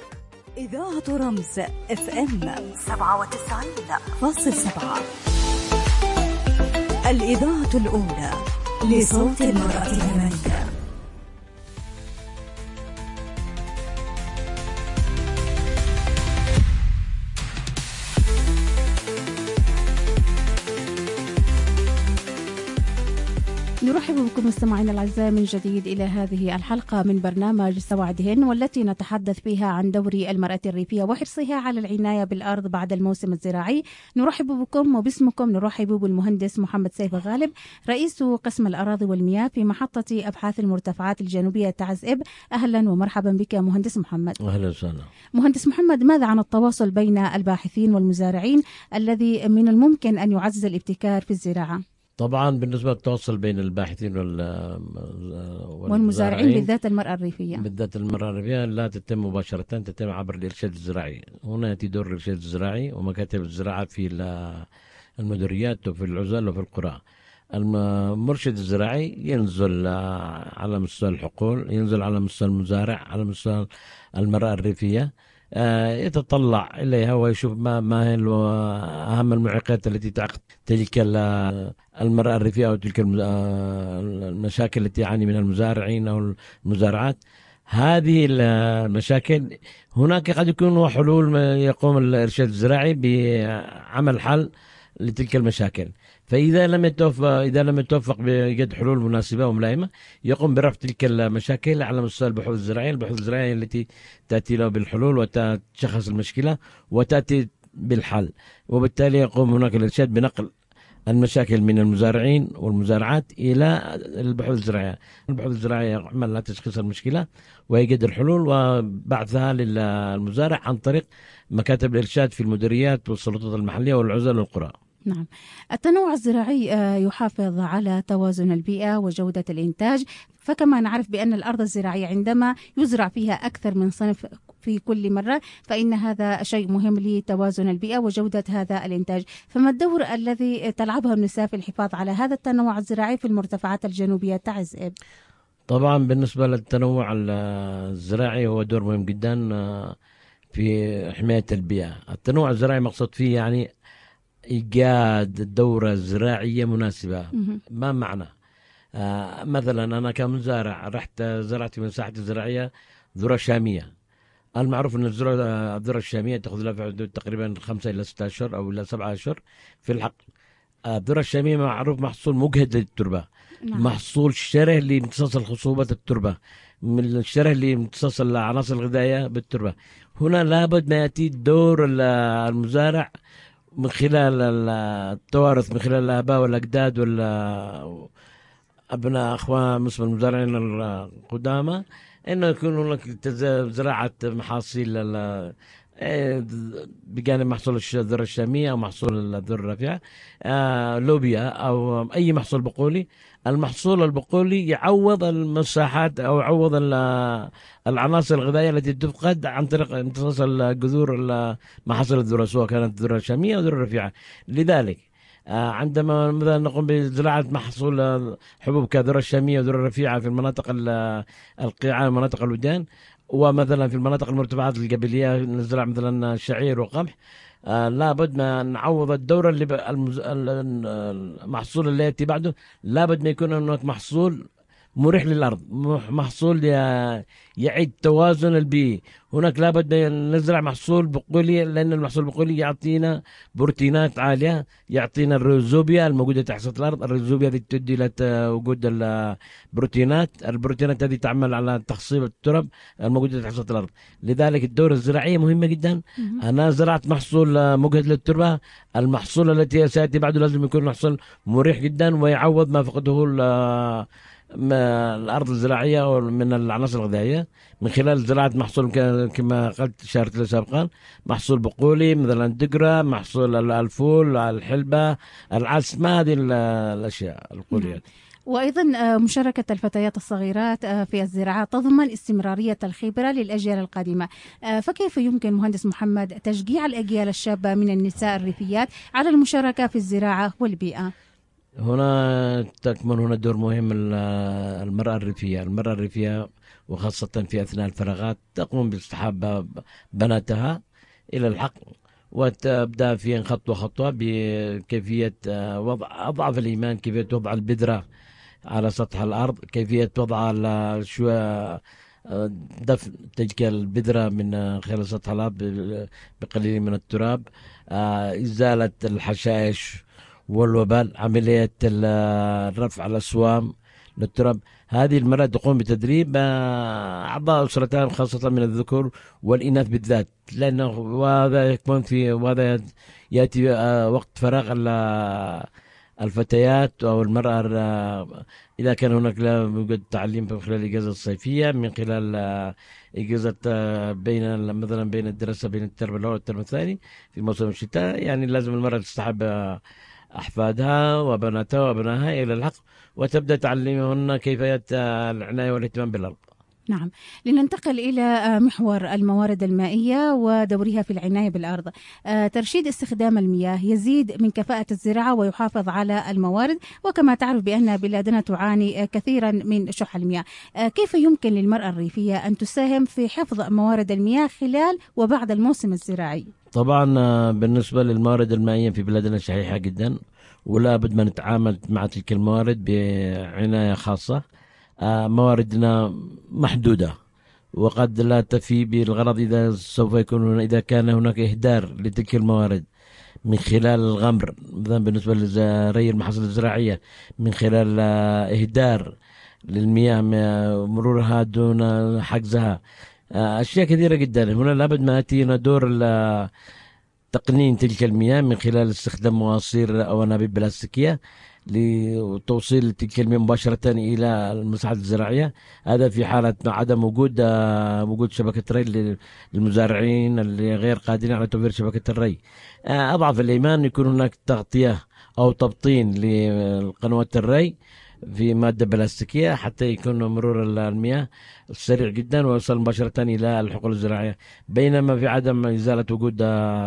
إذاعة رمز FM 97.7. الإذاعة الأولى لصوت المرأة اليمنية.
نرحب بكم مستمعينا الأعزاء من جديد إلى هذه الحلقة من برنامج سواعدهن، والتي نتحدث فيها عن دور المرأة الريفية وحرصها على العناية بالأرض بعد الموسم الزراعي. نرحب بكم وباسمكم نرحب بالمهندس محمد سيف غالب، رئيس قسم الأراضي والمياه في محطة أبحاث المرتفعات الجنوبية تعزئب. أهلا ومرحبا بك مهندس محمد.
أهلا وسهلا.
مهندس محمد، ماذا عن التواصل بين الباحثين والمزارعين الذي من الممكن أن يعزز الابتكار في الزراعة؟
طبعا بالنسبة للتواصل بين الباحثين
والمزارعين بالذات المرأة الريفية،
لا تتم مباشرة، تتم عبر الإرشاد الزراعي. هنا يأتي دور الإرشاد الزراعي ومكاتب الزراعة في المديريات وفي العزل وفي القرى. المرشد الزراعي ينزل على مستوى الحقول، ينزل على مستوى المزارع، على مستوى المرأة الريفية، يتطلع إليها ويشوف ما هي أهم المعيقات التي تعيق تلك المرأة الريفية أو تلك المشاكل التي يعاني منها المزارعين أو المزارعات. هذه المشاكل هناك قد يكون حلول، يقوم الإرشاد الزراعي بعمل حل لتلك المشاكل. فإذا لم يتوفق بإيجاد حلول مناسبة وملائمة، يقوم برفع تلك المشاكل على مستوى البحوث الزراعية التي تأتي له بالحلول وتشخص المشكلة وتأتي بالحل. وبالتالي يقوم هناك الإرشاد بنقل المشاكل من المزارعين والمزارعات إلى البحوث الزراعية. البحوث الزراعية يعمل على تشخيص المشكلة ويجد الحلول وبعثها للمزارع عن طريق مكاتب الإرشاد في المديريات والسلطات المحلية والعزل والقرى.
نعم. التنوع الزراعي يحافظ على توازن البيئة وجودة الإنتاج، فكما نعرف بأن الأرض الزراعية عندما يزرع فيها أكثر من صنف في كل مرة فإن هذا شيء مهم لتوازن البيئة وجودة هذا الإنتاج. فما الدور الذي تلعبه النساء في الحفاظ على هذا التنوع الزراعي في المرتفعات الجنوبية تعزئب؟
طبعا بالنسبة للتنوع الزراعي هو دور مهم جدا في حماية البيئة. التنوع الزراعي مقصود فيه يعني إيجاد دورة زراعية مناسبة. ما معنى؟ مثلا أنا كمزارع رحت زرعت في مساحة زراعية ذرة شامية. المعروف أن الذرة الشامية تأخذ لها في حدود تقريبا 5 إلى 6 أشهر أو إلى 7 أشهر. في الحق الذرة الشامية معروف محصول مجهد للتربة. نعم. محصول شره لامتصاص الخصوبة التربة، من الشره لامتصاص العناصر الغذائية بالتربة. هنا لابد ما يأتي دور المزارع من خلال التوارث، من خلال الآباء والأجداد والأبناء أخوان مثل المزارعين القدامى، إنه يكون هناك زراعة محاصيل بجانب محصول الذرة الشامية أو محصول الذرة الرفيعة، لوبيا أو أي محصول بقولي. المحصول البقولي يعوض المساحات أو يعوض العناصر الغذائية التي تفقد عن طريق امتصاص الجذور محاصيل الذرة، سواء كانت الذرة الشامية أو الذرة الرفيعة. لذلك عندما مثلا نقوم بزراعة محصول حبوب كذرة الشامية وذرة الرفيعة في المناطق القيعان ومناطق الوديان، ومثلا في المناطق المرتفعات الجبلية نزرع مثلا شعير وقمح، لابد ما نعوض الدورة اللي المحصول اللي يأتي بعده. لابد ما يكون هناك محصول مريح للأرض، محصول يعيد توازن البيئي. هناك لابد نزرع محصول بقولي، لأن المحصول البقولي يعطينا بروتينات عالية، يعطينا الريزوبيا الموجودة تحت سطح الأرض. الريزوبيا هذه تؤدي إلى وجود البروتينات هذه تعمل على تخصيب الترب الموجودة تحت سطح الأرض. لذلك الدورة الزراعية مهمة جدا. أنا زرعت محصول مجهد للتربة، المحصول التي سيأتي بعده لازم يكون محصول مريح جدا ويعوض ما فقده الأرض الزراعية من العناصر الغذائية من خلال زراعة محصول كما قلت شارت له سابقا، محصول بقولي مثلا الدقرة، محصول الفول، الحلبة، العدس، ما هذه الأشياء البقوليات.
وأيضا مشاركة الفتيات الصغيرات في الزراعة تضمن استمرارية الخبرة للأجيال القادمة. فكيف يمكن مهندس محمد تشجيع الأجيال الشابة من النساء الريفيات على المشاركة في الزراعة والبيئة؟
هنا تكمن هنا دور مهم المرأة الريفية وخاصة في أثناء الفراغات تقوم باصطحاب بناتها إلى الحقل وتبدأ في خطوة خطوة بكيفية وضع أضعف الإيمان، كيفية وضع البذرة على سطح الأرض، كيفية وضع دفن تلك البذرة من خلال سطح الأرض بقليل من التراب، إزالة الحشائش والوبال، عملية رفع الأسوام للتراب. هذه المرأة تقوم بتدريب أعضاء أسرتها خاصة من الذكور والإناث بالذات، لأنه هذا يكون وهذا يأتي وقت فراغ الفتيات أو المرأة، إذا كان هناك لا يوجد تعليم من خلال الإجازة الصيفية، من خلال إجازة مثلا بين الدراسة بين الترم الأول والترم الثاني في موسم الشتاء، يعني لازم المرأة تسحب أحفادها وبناتها وأبنائها إلى الحق وتبدأ تعلمهن كيفية العناية والاهتمام بالأرض.
نعم، لننتقل إلى محور الموارد المائية ودورها في العناية بالأرض. ترشيد استخدام المياه يزيد من كفاءة الزراعة ويحافظ على الموارد، وكما تعرف بأن بلادنا تعاني كثيرا من شح المياه. كيف يمكن للمرأة الريفية أن تساهم في حفظ موارد المياه خلال وبعد الموسم الزراعي؟
طبعا بالنسبة للموارد المائية في بلادنا شحيحة جدا، ولا بد ما نتعامل مع تلك الموارد بعناية خاصة. مواردنا محدودة وقد لا تفي بالغرض إذا كان هناك إهدار لتلك الموارد من خلال الغمر، مثلا بالنسبة لري المحاصيل الزراعية، من خلال إهدار للمياه مرورها دون حجزها، أشياء كثيرة جدا. هنا لابد ما يأتينا دور تقنين تلك المياه من خلال استخدام مواسير أو أنابيب بلاستيكية لتوصيل تلك المياه مباشرة إلى المساحات الزراعية. هذا في حالة عدم وجود شبكة ري للمزارعين اللي غير قادرين على توفير شبكة الري. أضعف الإيمان يكون هناك تغطية أو تبطين لقنوات الري في مادة بلاستيكية حتى يكون مرور المياه سريع جدا ويوصل مباشرة إلى الحقول الزراعية، بينما في عدم إزالة وجود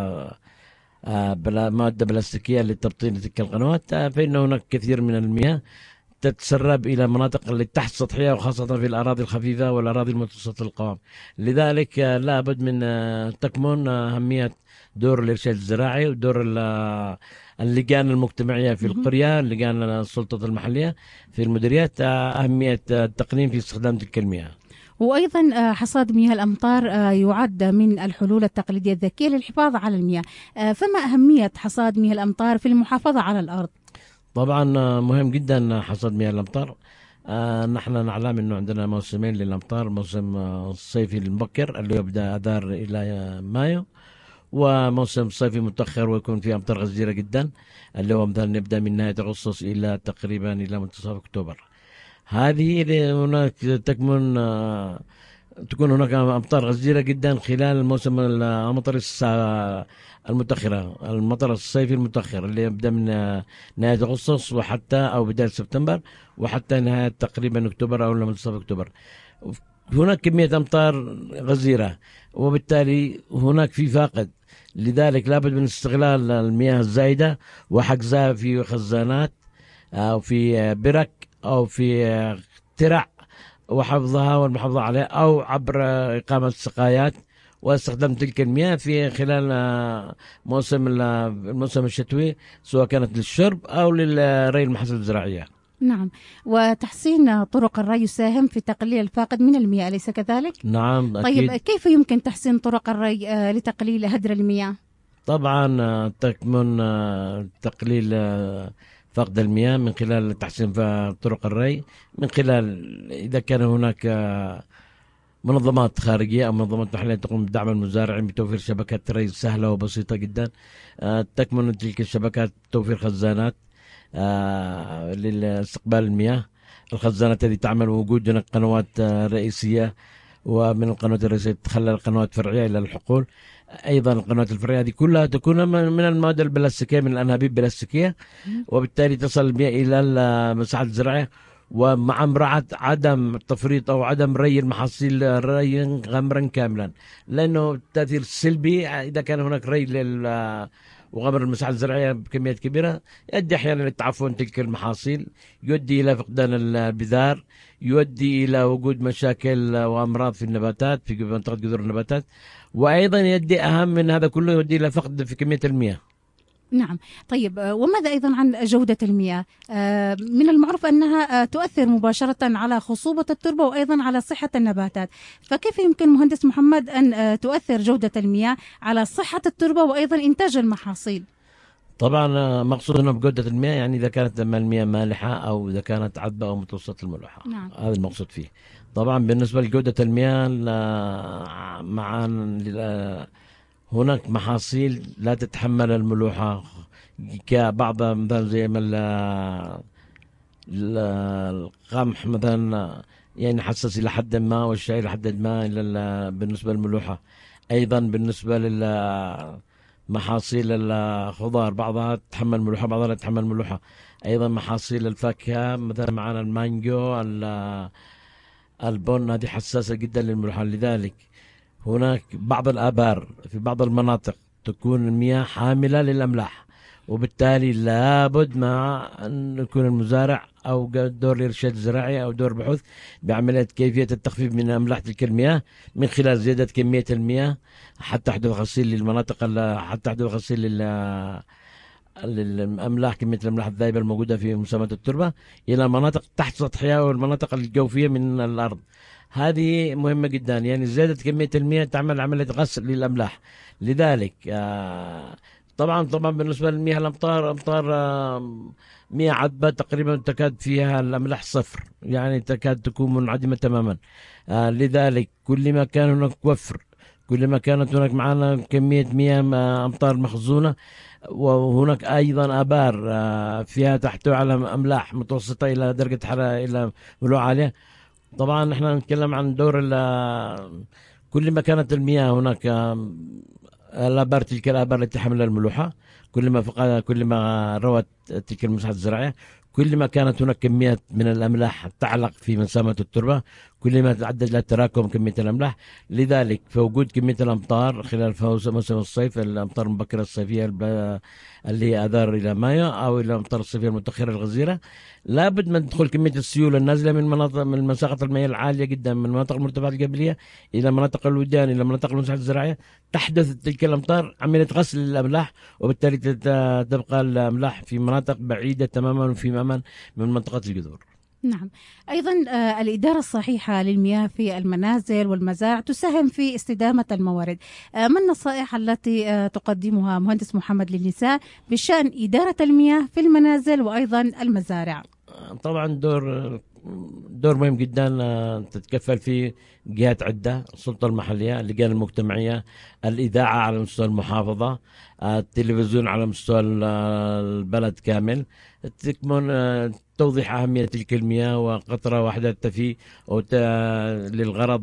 مادة بلاستيكية لتبطين تلك القنوات فإن هناك كثير من المياه تتسرب إلى مناطق اللي تحت سطحية، وخاصة في الأراضي الخفيفة والأراضي المتوسطة القوام. لذلك لا بد من تكمن أهمية دور الإرشاد الزراعي ودور اللجان المجتمعية في القرية، اللجان السلطة المحلية في المديريات، أهمية التقنين في استخدام تلك المياه.
وأيضا حصاد مياه الأمطار يعد من الحلول التقليدية الذكية للحفاظ على المياه، فما أهمية حصاد مياه الأمطار في المحافظة على الأرض؟
طبعا مهم جدا حصاد مياه الأمطار. نحن نعلم أنه عندنا موسمين للأمطار، موسم الصيفي المبكر اللي يبدأ أذار إلى مايو، وموسم صيفي متأخر ويكون فيه أمطار غزيرة جدا اللي هو مثلا نبدأ من نهاية أغسطس إلى تقريبا إلى منتصف أكتوبر. هذه هناك تكون هناك أمطار غزيرة جدا خلال الموسم المطر المتأخرة، المطر الصيفي المتأخر اللي يبدأ من نهاية أغسطس وحتى أو بداية سبتمبر وحتى نهاية تقريبا أكتوبر أو منتصف أكتوبر. هناك كمية أمطار غزيرة وبالتالي هناك في فاقد، لذلك لابد من استغلال المياه الزائدة وحجزها في خزانات أو في برك أو في ترع وحفظها والمحافظة عليها، أو عبر إقامة سقايات واستخدام تلك المياه في خلال الموسم الشتوي، سواء كانت للشرب أو للري المحاصيل الزراعية.
نعم، وتحسين طرق الري يساهم في تقليل الفاقد من المياه، أليس كذلك؟
نعم
طيب
أكيد.
كيف يمكن تحسين طرق الري لتقليل هدر المياه؟
طبعا تكمن تقليل فقد المياه من خلال تحسين طرق الري، من خلال إذا كان هناك منظمات خارجية أو منظمات محلية تقوم بدعم المزارعين بتوفير شبكات ري سهلة وبسيطة جدا. تكمن تلك الشبكات توفير خزانات لاستقبال المياه. الخزانات هذه تعمل وجود هناك قنوات رئيسية، ومن القنوات الرئيسية تخلى القنوات الفرعية إلى الحقول. أيضا القنوات الفرعية هذه كلها تكون من المواد البلاستيكية، من الأنابيب البلاستيكية، وبالتالي تصل المياه إلى المساحات الزراعية، ومع مراعاة عدم التفريط أو عدم ري المحاصيل ريا غمرا كاملا، لأنه التأثير السلبي إذا كان هناك ري وغمر المساحة الزراعية بكميات كبيرة يؤدي أحيانا لتعفن تلك المحاصيل، يؤدي إلى فقدان البذار، يؤدي إلى وجود مشاكل وأمراض في النباتات في منطقة جذور النباتات، وأيضا يؤدي أهم من هذا كله يؤدي إلى فقد في كمية المياه.
نعم. طيب وماذا أيضا عن جودة المياه؟ من المعروف أنها تؤثر مباشرة على خصوبة التربة وأيضا على صحة النباتات، فكيف يمكن مهندس محمد أن تؤثر جودة المياه على صحة التربة وأيضا إنتاج المحاصيل؟
طبعا مقصود هنا بجودة المياه يعني إذا كانت المياه مالحة أو إذا كانت عذبة أو متوسطة الملوحة.
نعم.
هذا المقصود فيه. طبعا بالنسبة لجودة المياه مع هناك محاصيل لا تتحمل الملوحة كبعض مثلا زي ما القمح مثلا يعني حساس إلى حد ما، والشعير إلى حد ما بالنسبة للملوحة. أيضا بالنسبة للمحاصيل الخضار بعضها تتحمل ملوحة بعضها لا تتحمل ملوحة. أيضا محاصيل الفاكهة مثلا معنا المانجو البن هذه حساسة جدا للملوحة. لذلك هناك بعض الآبار في بعض المناطق تكون المياه حاملة للأملاح، وبالتالي لابد مع أن يكون المزارع أو دور الإرشاد الزراعي أو دور بحوث بعملية كيفية التخفيف من أملاح تلك المياه من خلال زيادة كمية المياه حتى يحدث غسيل للمناطق حتى يحدث غسيل للأملاح كمية الأملاح الذائبة الموجودة في مسامات التربة إلى مناطق تحت سطحها والمناطق الجوفية من الأرض. هذه مهمة جدا، يعني زيادة كمية المياه تعمل عملية غسل للأملاح. لذلك طبعا بالنسبة للمياه الأمطار مياه عذبة تقريبا تكاد فيها الأملاح صفر، يعني تكاد تكون منعدمة تماما. لذلك كل ما كان هناك وفر، كل ما كانت هناك معنا كمية مياه أمطار مخزونة، وهناك أيضا آبار فيها تحتوي على أملاح متوسطة إلى درجة حرارة إلى ملوحة عالية. طبعا نحن نتكلم عن دور كل ما كانت المياه هناك الآبار تلك الآبار التي تحمل الملوحة، كل ما روت تلك المساحات الزراعية، كل ما كانت هناك كميات من الأملاح تعلق في مسامة التربة، كل ما تعدد إلى تراكم كمية الأملاح. لذلك فوجود كمية الأمطار خلال موسم الصيف، الأمطار المبكرة الصيفية اللي هي آذار إلى مايو أو إلى الأمطار الصيفية المتأخرة الغزيرة، لابد من دخول كمية السيول النازلة من مساقط المياه العالية جدا من مناطق المرتفعات الجبلية إلى مناطق الوديان إلى مناطق المساحات الزراعية. تحدث تلك الأمطار عملية غسل للأملاح، وبالتالي تبقى الأملاح في مناطق بعيدة تماما وفي أمان من منطقة الجذور.
نعم. أيضا الإدارة الصحيحة للمياه في المنازل والمزارع تساهم في استدامة الموارد. ما النصائح التي تقدمها مهندس محمد للنساء بشأن إدارة المياه في المنازل وأيضا المزارع؟
طبعا دور مهم جدا تتكفل فيه جهات عدة: السلطة المحلية، اللجان المجتمعية، الإذاعة على مستوى المحافظة، التلفزيون على مستوى البلد كامل، تكمن توضيح أهمية تلك المياه وقطرة واحدة تفي للغرض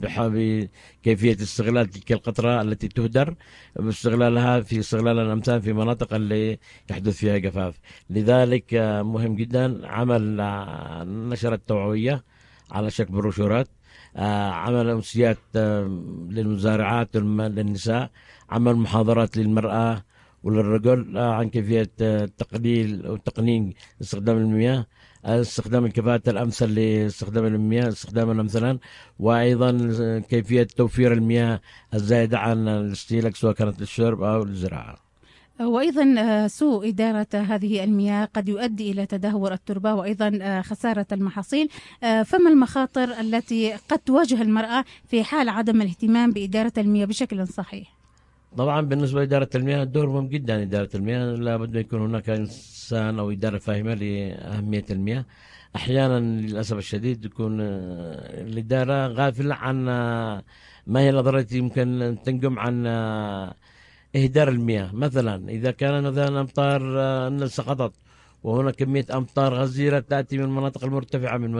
بكيفية استغلال تلك القطرة التي تهدر باستغلالها في استغلال الأمثال في مناطق اللي يحدث فيها جفاف. لذلك مهم جدا عمل نشرات توعوية على شكل بروشورات، عمل أمسيات للمزارعات للنساء، عمل محاضرات للمرأة وللرجل عن كيفية تقليل وتقنين استخدام المياه، استخدام الكفاءات الأمثل لاستخدام المياه استخداما أمثلا، وأيضا كيفية توفير المياه الزائدة عن الاستهلاك سواء كانت للشرب أو للزراعة.
وأيضا سوء إدارة هذه المياه قد يؤدي إلى تدهور التربة وأيضا خسارة المحاصيل. فما المخاطر التي قد تواجه المرأة في حال عدم الاهتمام بإدارة المياه بشكل صحيح؟
طبعا بالنسبة لإدارة المياه الدور مهم جدا. إدارة المياه لابد أن يكون هناك إنسان أو إدارة فاهمة لأهمية المياه. أحيانا للأسف الشديد تكون الإدارة غافلة عن ما هي الأضرار التي يمكن تنجم عن إهدار المياه. مثلا إذا كان مثلا أمطار سقطت وهنا كمية أمطار غزيرة تأتي من المناطق المرتفعة من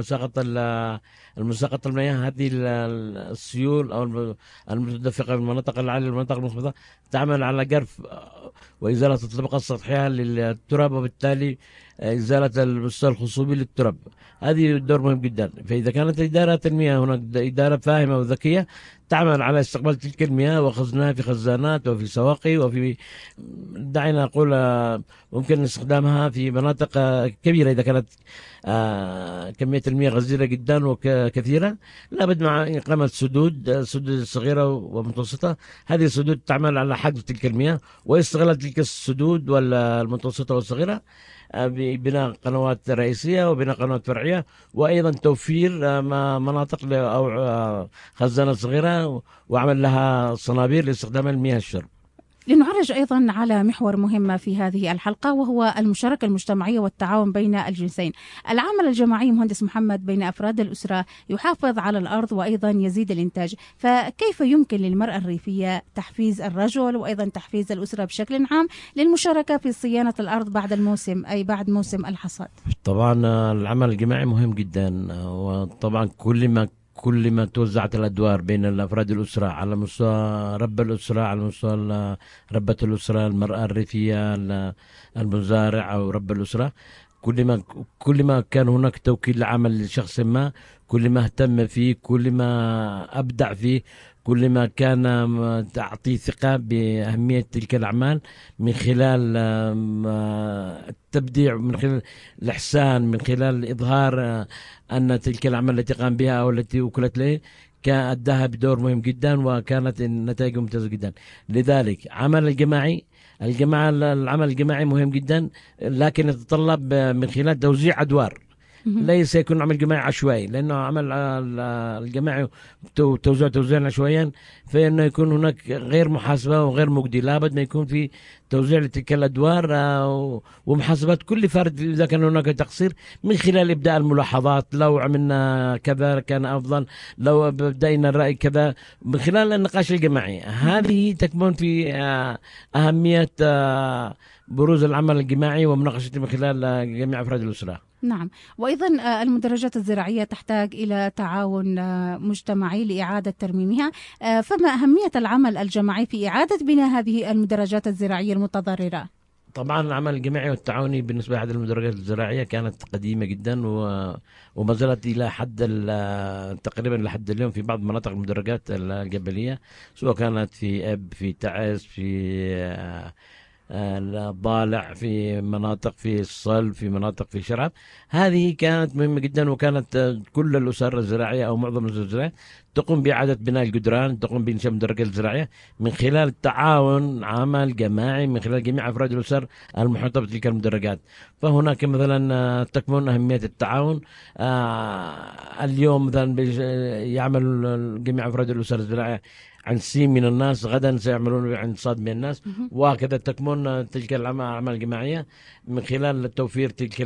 المساقط المياه، هذه السيول أو المتدفقة من المناطق العالية والمناطق المنخفضة تعمل على جرف وإزالة الطبقة السطحية للتراب، وبالتالي إزالة المستوى الخصوبي للتراب. هذه دور مهم جدا. فإذا كانت إدارة المياه هناك إدارة فاهمة وذكية تعمل على استقبال تلك المياه وخزنها في خزانات وفي سواقي وفي دعينا نقول ممكن استخدامها في مناطق كبيرة إذا كانت كمية المياه غزيرة جدا وكثيرة. لابد مع إقامة سدود صغيرة ومتوسطة. هذه السدود تعمل على حجز تلك المياه واستغلال تلك السدود والمتوسطة والصغيرة ببناء قنوات رئيسية وبناء قنوات فرعية، وأيضا توفير مناطق أو خزانات صغيرة وعمل لها صنابير لاستخدام المياه الشرب.
لنعرج أيضا على محور مهم في هذه الحلقة، وهو المشاركة المجتمعية والتعاون بين الجنسين. العمل الجماعي مهندس محمد بين أفراد الأسرة يحافظ على الأرض وأيضا يزيد الإنتاج، فكيف يمكن للمرأة الريفية تحفيز الرجل وأيضا تحفيز الأسرة بشكل عام للمشاركة في صيانة الأرض بعد الموسم، أي بعد موسم الحصاد؟
طبعا العمل الجماعي مهم جدا، وطبعا كل ما توزعت الأدوار بين الأفراد الأسرة على مستوى رب الأسرة، على مستوى ربة الأسرة، المرأة الريفية، المزارع أو رب الأسرة، كل ما كان هناك توكيل لعمل لشخص ما، كل ما اهتم فيه، كل ما أبدع فيه، كل ما كان تعطي ثقة بأهمية تلك الأعمال من خلال التبديع، من خلال الإحسان، من خلال إظهار أن تلك الأعمال التي قام بها أو التي وكلت له أداها بدور مهم جدا وكانت النتائج ممتازة جدا. لذلك العمل الجماعي مهم جدا، لكن يتطلب من خلال توزيع أدوار. ليس يكون عمل جماعي عشوائي، لأنه عمل الجماعي توزيعا عشوائيا فإنه يكون هناك غير محاسبة وغير مجدي. لابد ما يكون في توزيع لتلك الأدوار ومحاسبة كل فرد إذا كان هناك تقصير، من خلال إبداء الملاحظات، لو عملنا كذا كان أفضل، لو بدأنا الرأي كذا، من خلال النقاش الجماعي. هذه تكمن في أهمية بروز العمل الجماعي ومناقشته من خلال جميع أفراد الأسرة.
نعم، وأيضا المدرجات الزراعية تحتاج إلى تعاون مجتمعي لإعادة ترميمها، فما أهمية العمل الجماعي في إعادة بناء هذه المدرجات الزراعية المتضررة؟
طبعا العمل الجماعي والتعاوني بالنسبة لهذه المدرجات الزراعية كانت قديمة جدا وما زالت إلى حد تقريبا لحد اليوم في بعض مناطق المدرجات الجبلية، سواء كانت في أب، في تعز، في الضالع، في مناطق في الصل، في مناطق في شرعب. هذه كانت مهمة جدا، وكانت كل الأسر الزراعية أو معظم الأسر الزراعية تقوم بإعادة بناء الجدران، تقوم بإنشاء مدرجات زراعية من خلال تعاون عمل جماعي من خلال جميع أفراد الأسر المحيطة بتلك المدرجات. فهناك مثلا تكمن أهمية التعاون. اليوم مثلا يعمل جميع أفراد الأسر الزراعية عن سين من الناس، غدا سيعملون عن صاد من الناس، وهكذا تكمن تلك الأعمال الجماعية من خلال توفير تلك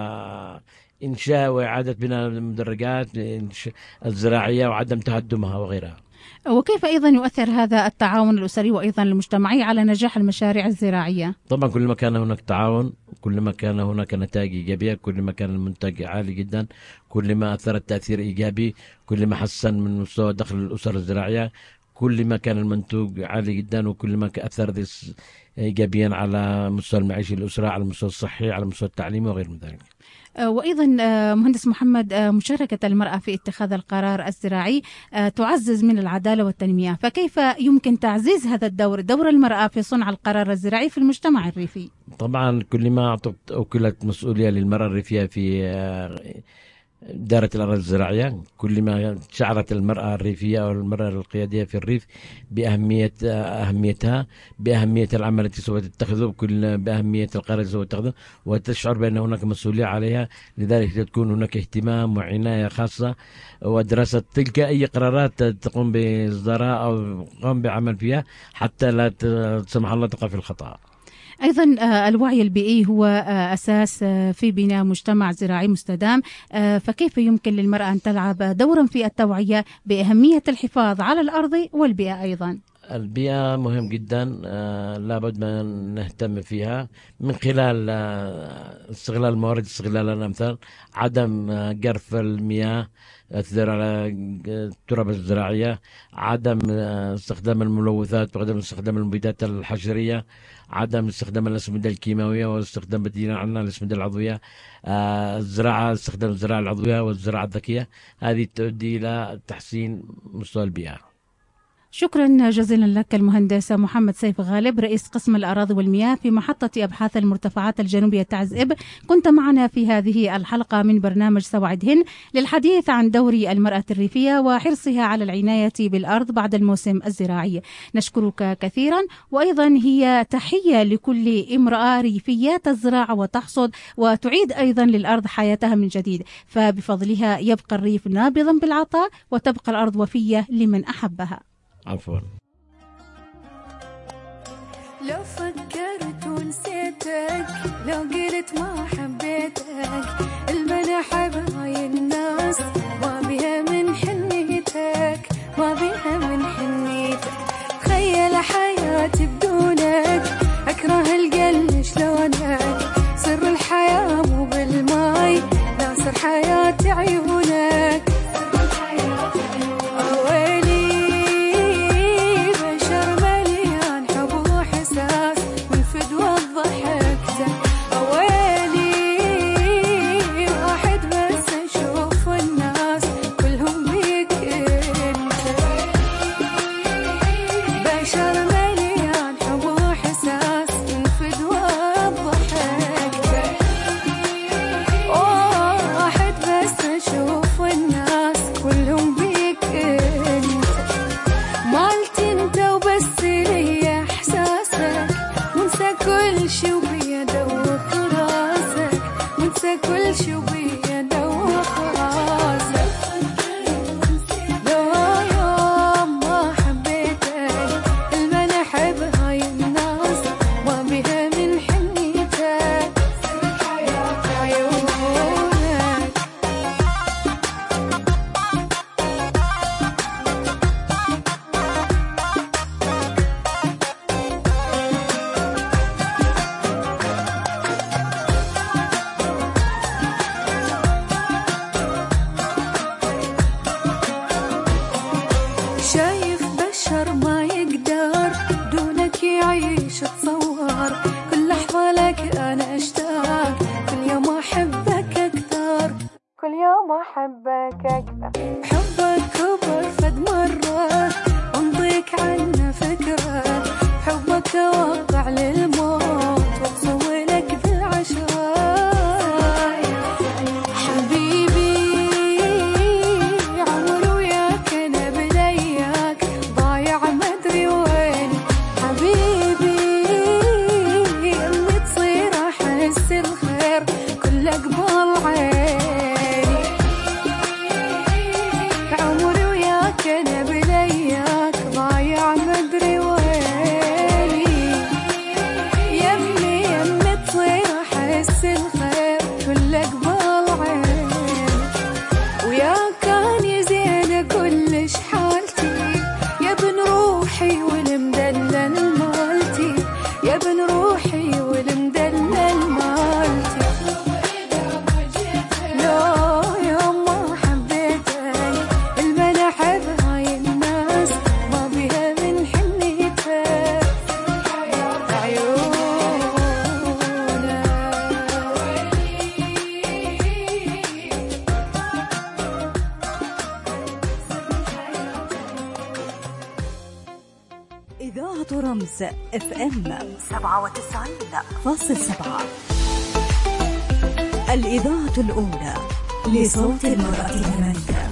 إنشاء وإعادة بناء المدرجات الزراعية وعدم تهدمها وغيرها.
وكيف أيضا يؤثر هذا التعاون الأسري وأيضا المجتمعي على نجاح المشاريع الزراعية؟
طبعا كل ما كان هناك تعاون، كل ما كان هناك نتائج إيجابية، كل ما كان المنتج عالي جدا، كل ما أثرت تأثير إيجابي، كل ما حسن من مستوى دخل الأسر الزراعية، كل ما كان المنتوج عالي جدا، وكل ما أثر إيجابيا على مستوى المعيشي للأسرة، على المستوى الصحي، على المستوى التعليمي وغير من ذلك.
وأيضا مهندس محمد، مشاركة المرأة في اتخاذ القرار الزراعي تعزز من العدالة والتنمية، فكيف يمكن تعزيز هذا دور المرأة في صنع القرار الزراعي في المجتمع الريفي؟
طبعا كل ما أوكلت مسؤولية للمرأة الريفية في إدارة الأراضي الزراعية، كل ما شعرت المرأة الريفية أو المرأة القيادية في الريف أهميتها، بأهمية العمل التي سوف تتخذه، بأهمية القرار التي سوف تتخذه، وتشعر بأن هناك مسؤولية عليها. لذلك تكون هناك اهتمام وعناية خاصة ودراسة تلك أي قرارات تقوم بإصدارها أو تقوم بعمل فيها حتى لا تسمح الله تقع في الخطأ.
أيضا الوعي البيئي هو أساس في بناء مجتمع زراعي مستدام، فكيف يمكن للمرأة أن تلعب دورا في التوعية بأهمية الحفاظ على الأرض والبيئة؟ أيضا
البيئة مهم جدا، لابد ما نهتم فيها من خلال استغلال الموارد، استغلال الأمثال، عدم جرف المياه تدير على التربة الزراعية، عدم استخدام الملوثات وعدم استخدام المبيدات الحشرية، عدم استخدام الأسمدة الكيماوية واستخدام بديلا عنها الأسمدة العضوية، الزراعة، استخدام الزراعة العضوية والزراعة الذكية. هذه تؤدي إلى تحسين مستوى البيئة.
شكرا جزيلا لك المهندس محمد سيف غالب رئيس قسم الأراضي والمياه في محطة أبحاث المرتفعات الجنوبية تعزئب. كنت معنا في هذه الحلقة من برنامج سواعدهن للحديث عن دور المرأة الريفية وحرصها على العناية بالأرض بعد الموسم الزراعي. نشكرك كثيرا، وأيضا هي تحية لكل امرأة ريفية تزرع وتحصد وتعيد أيضا للأرض حياتها من جديد، فبفضلها يبقى الريف نابضا بالعطاء وتبقى الأرض وفية لمن أحبها.
عفوا.
لو فكرت ونسيتك، لو قلت ما حبيتك، المنحة بهاي الناس ما بيها من حنيتك، ما بيها من حنيتك. تخيل حياتي بدونك، أكره القلب شلونك، سر الحياة مو بالماي، ناصر حياتي عيونك.
FM 97.7 الإذاعة الأولى لصوت المرأة اليمنية.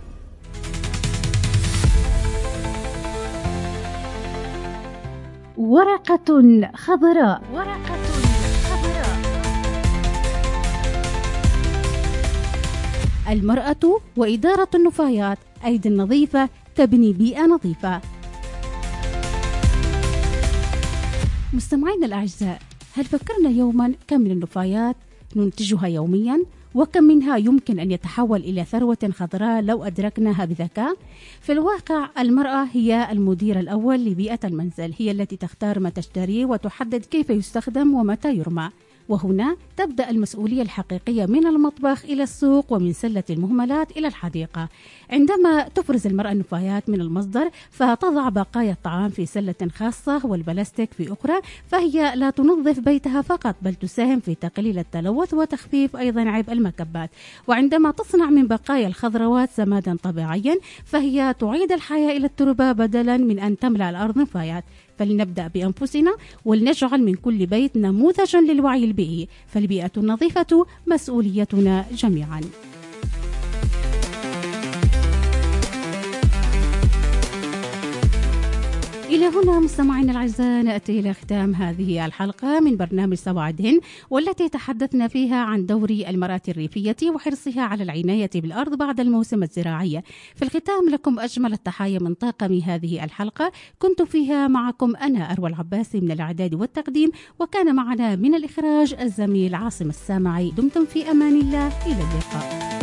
ورقة خضراء. المرأة وإدارة النفايات، أيدي نظيفة تبني بيئة نظيفة. مستمعينا الأعزاء، هل فكرنا يوما كم من النفايات ننتجها يوميا، وكم منها يمكن أن يتحول إلى ثروة خضراء لو أدركناها بذكاء؟ في الواقع المرأة هي المدير الأول لبيئة المنزل، هي التي تختار ما تشتريه وتحدد كيف يستخدم ومتى يرمى، وهنا تبدأ المسؤولية الحقيقية من المطبخ إلى السوق، ومن سلة المهملات إلى الحديقة. عندما تفرز المرأة النفايات من المصدر فتضع بقايا الطعام في سلة خاصة والبلاستيك في أخرى، فهي لا تنظف بيتها فقط بل تساهم في تقليل التلوث وتخفيف أيضا عبء المكبات. وعندما تصنع من بقايا الخضروات سمادا طبيعيا فهي تعيد الحياة إلى التربة بدلا من أن تملأ الأرض نفايات. فلنبدأ بأنفسنا ولنجعل من كل بيت نموذجا للوعي البيئي، فالبيئة النظيفة مسؤوليتنا جميعا. إلى هنا مستمعينا الأعزاء نأتي إلى ختام هذه الحلقة من برنامج سواعدهن، والتي تحدثنا فيها عن دور المرأة الريفية وحرصها على العناية بالأرض بعد الموسم الزراعي. في الختام لكم أجمل التحايا من طاقم هذه الحلقة، كنت فيها معكم أنا أروى العباسي من الإعداد والتقديم، وكان معنا من الإخراج الزميل عاصم السامعي. دمتم في أمان الله، إلى اللقاء.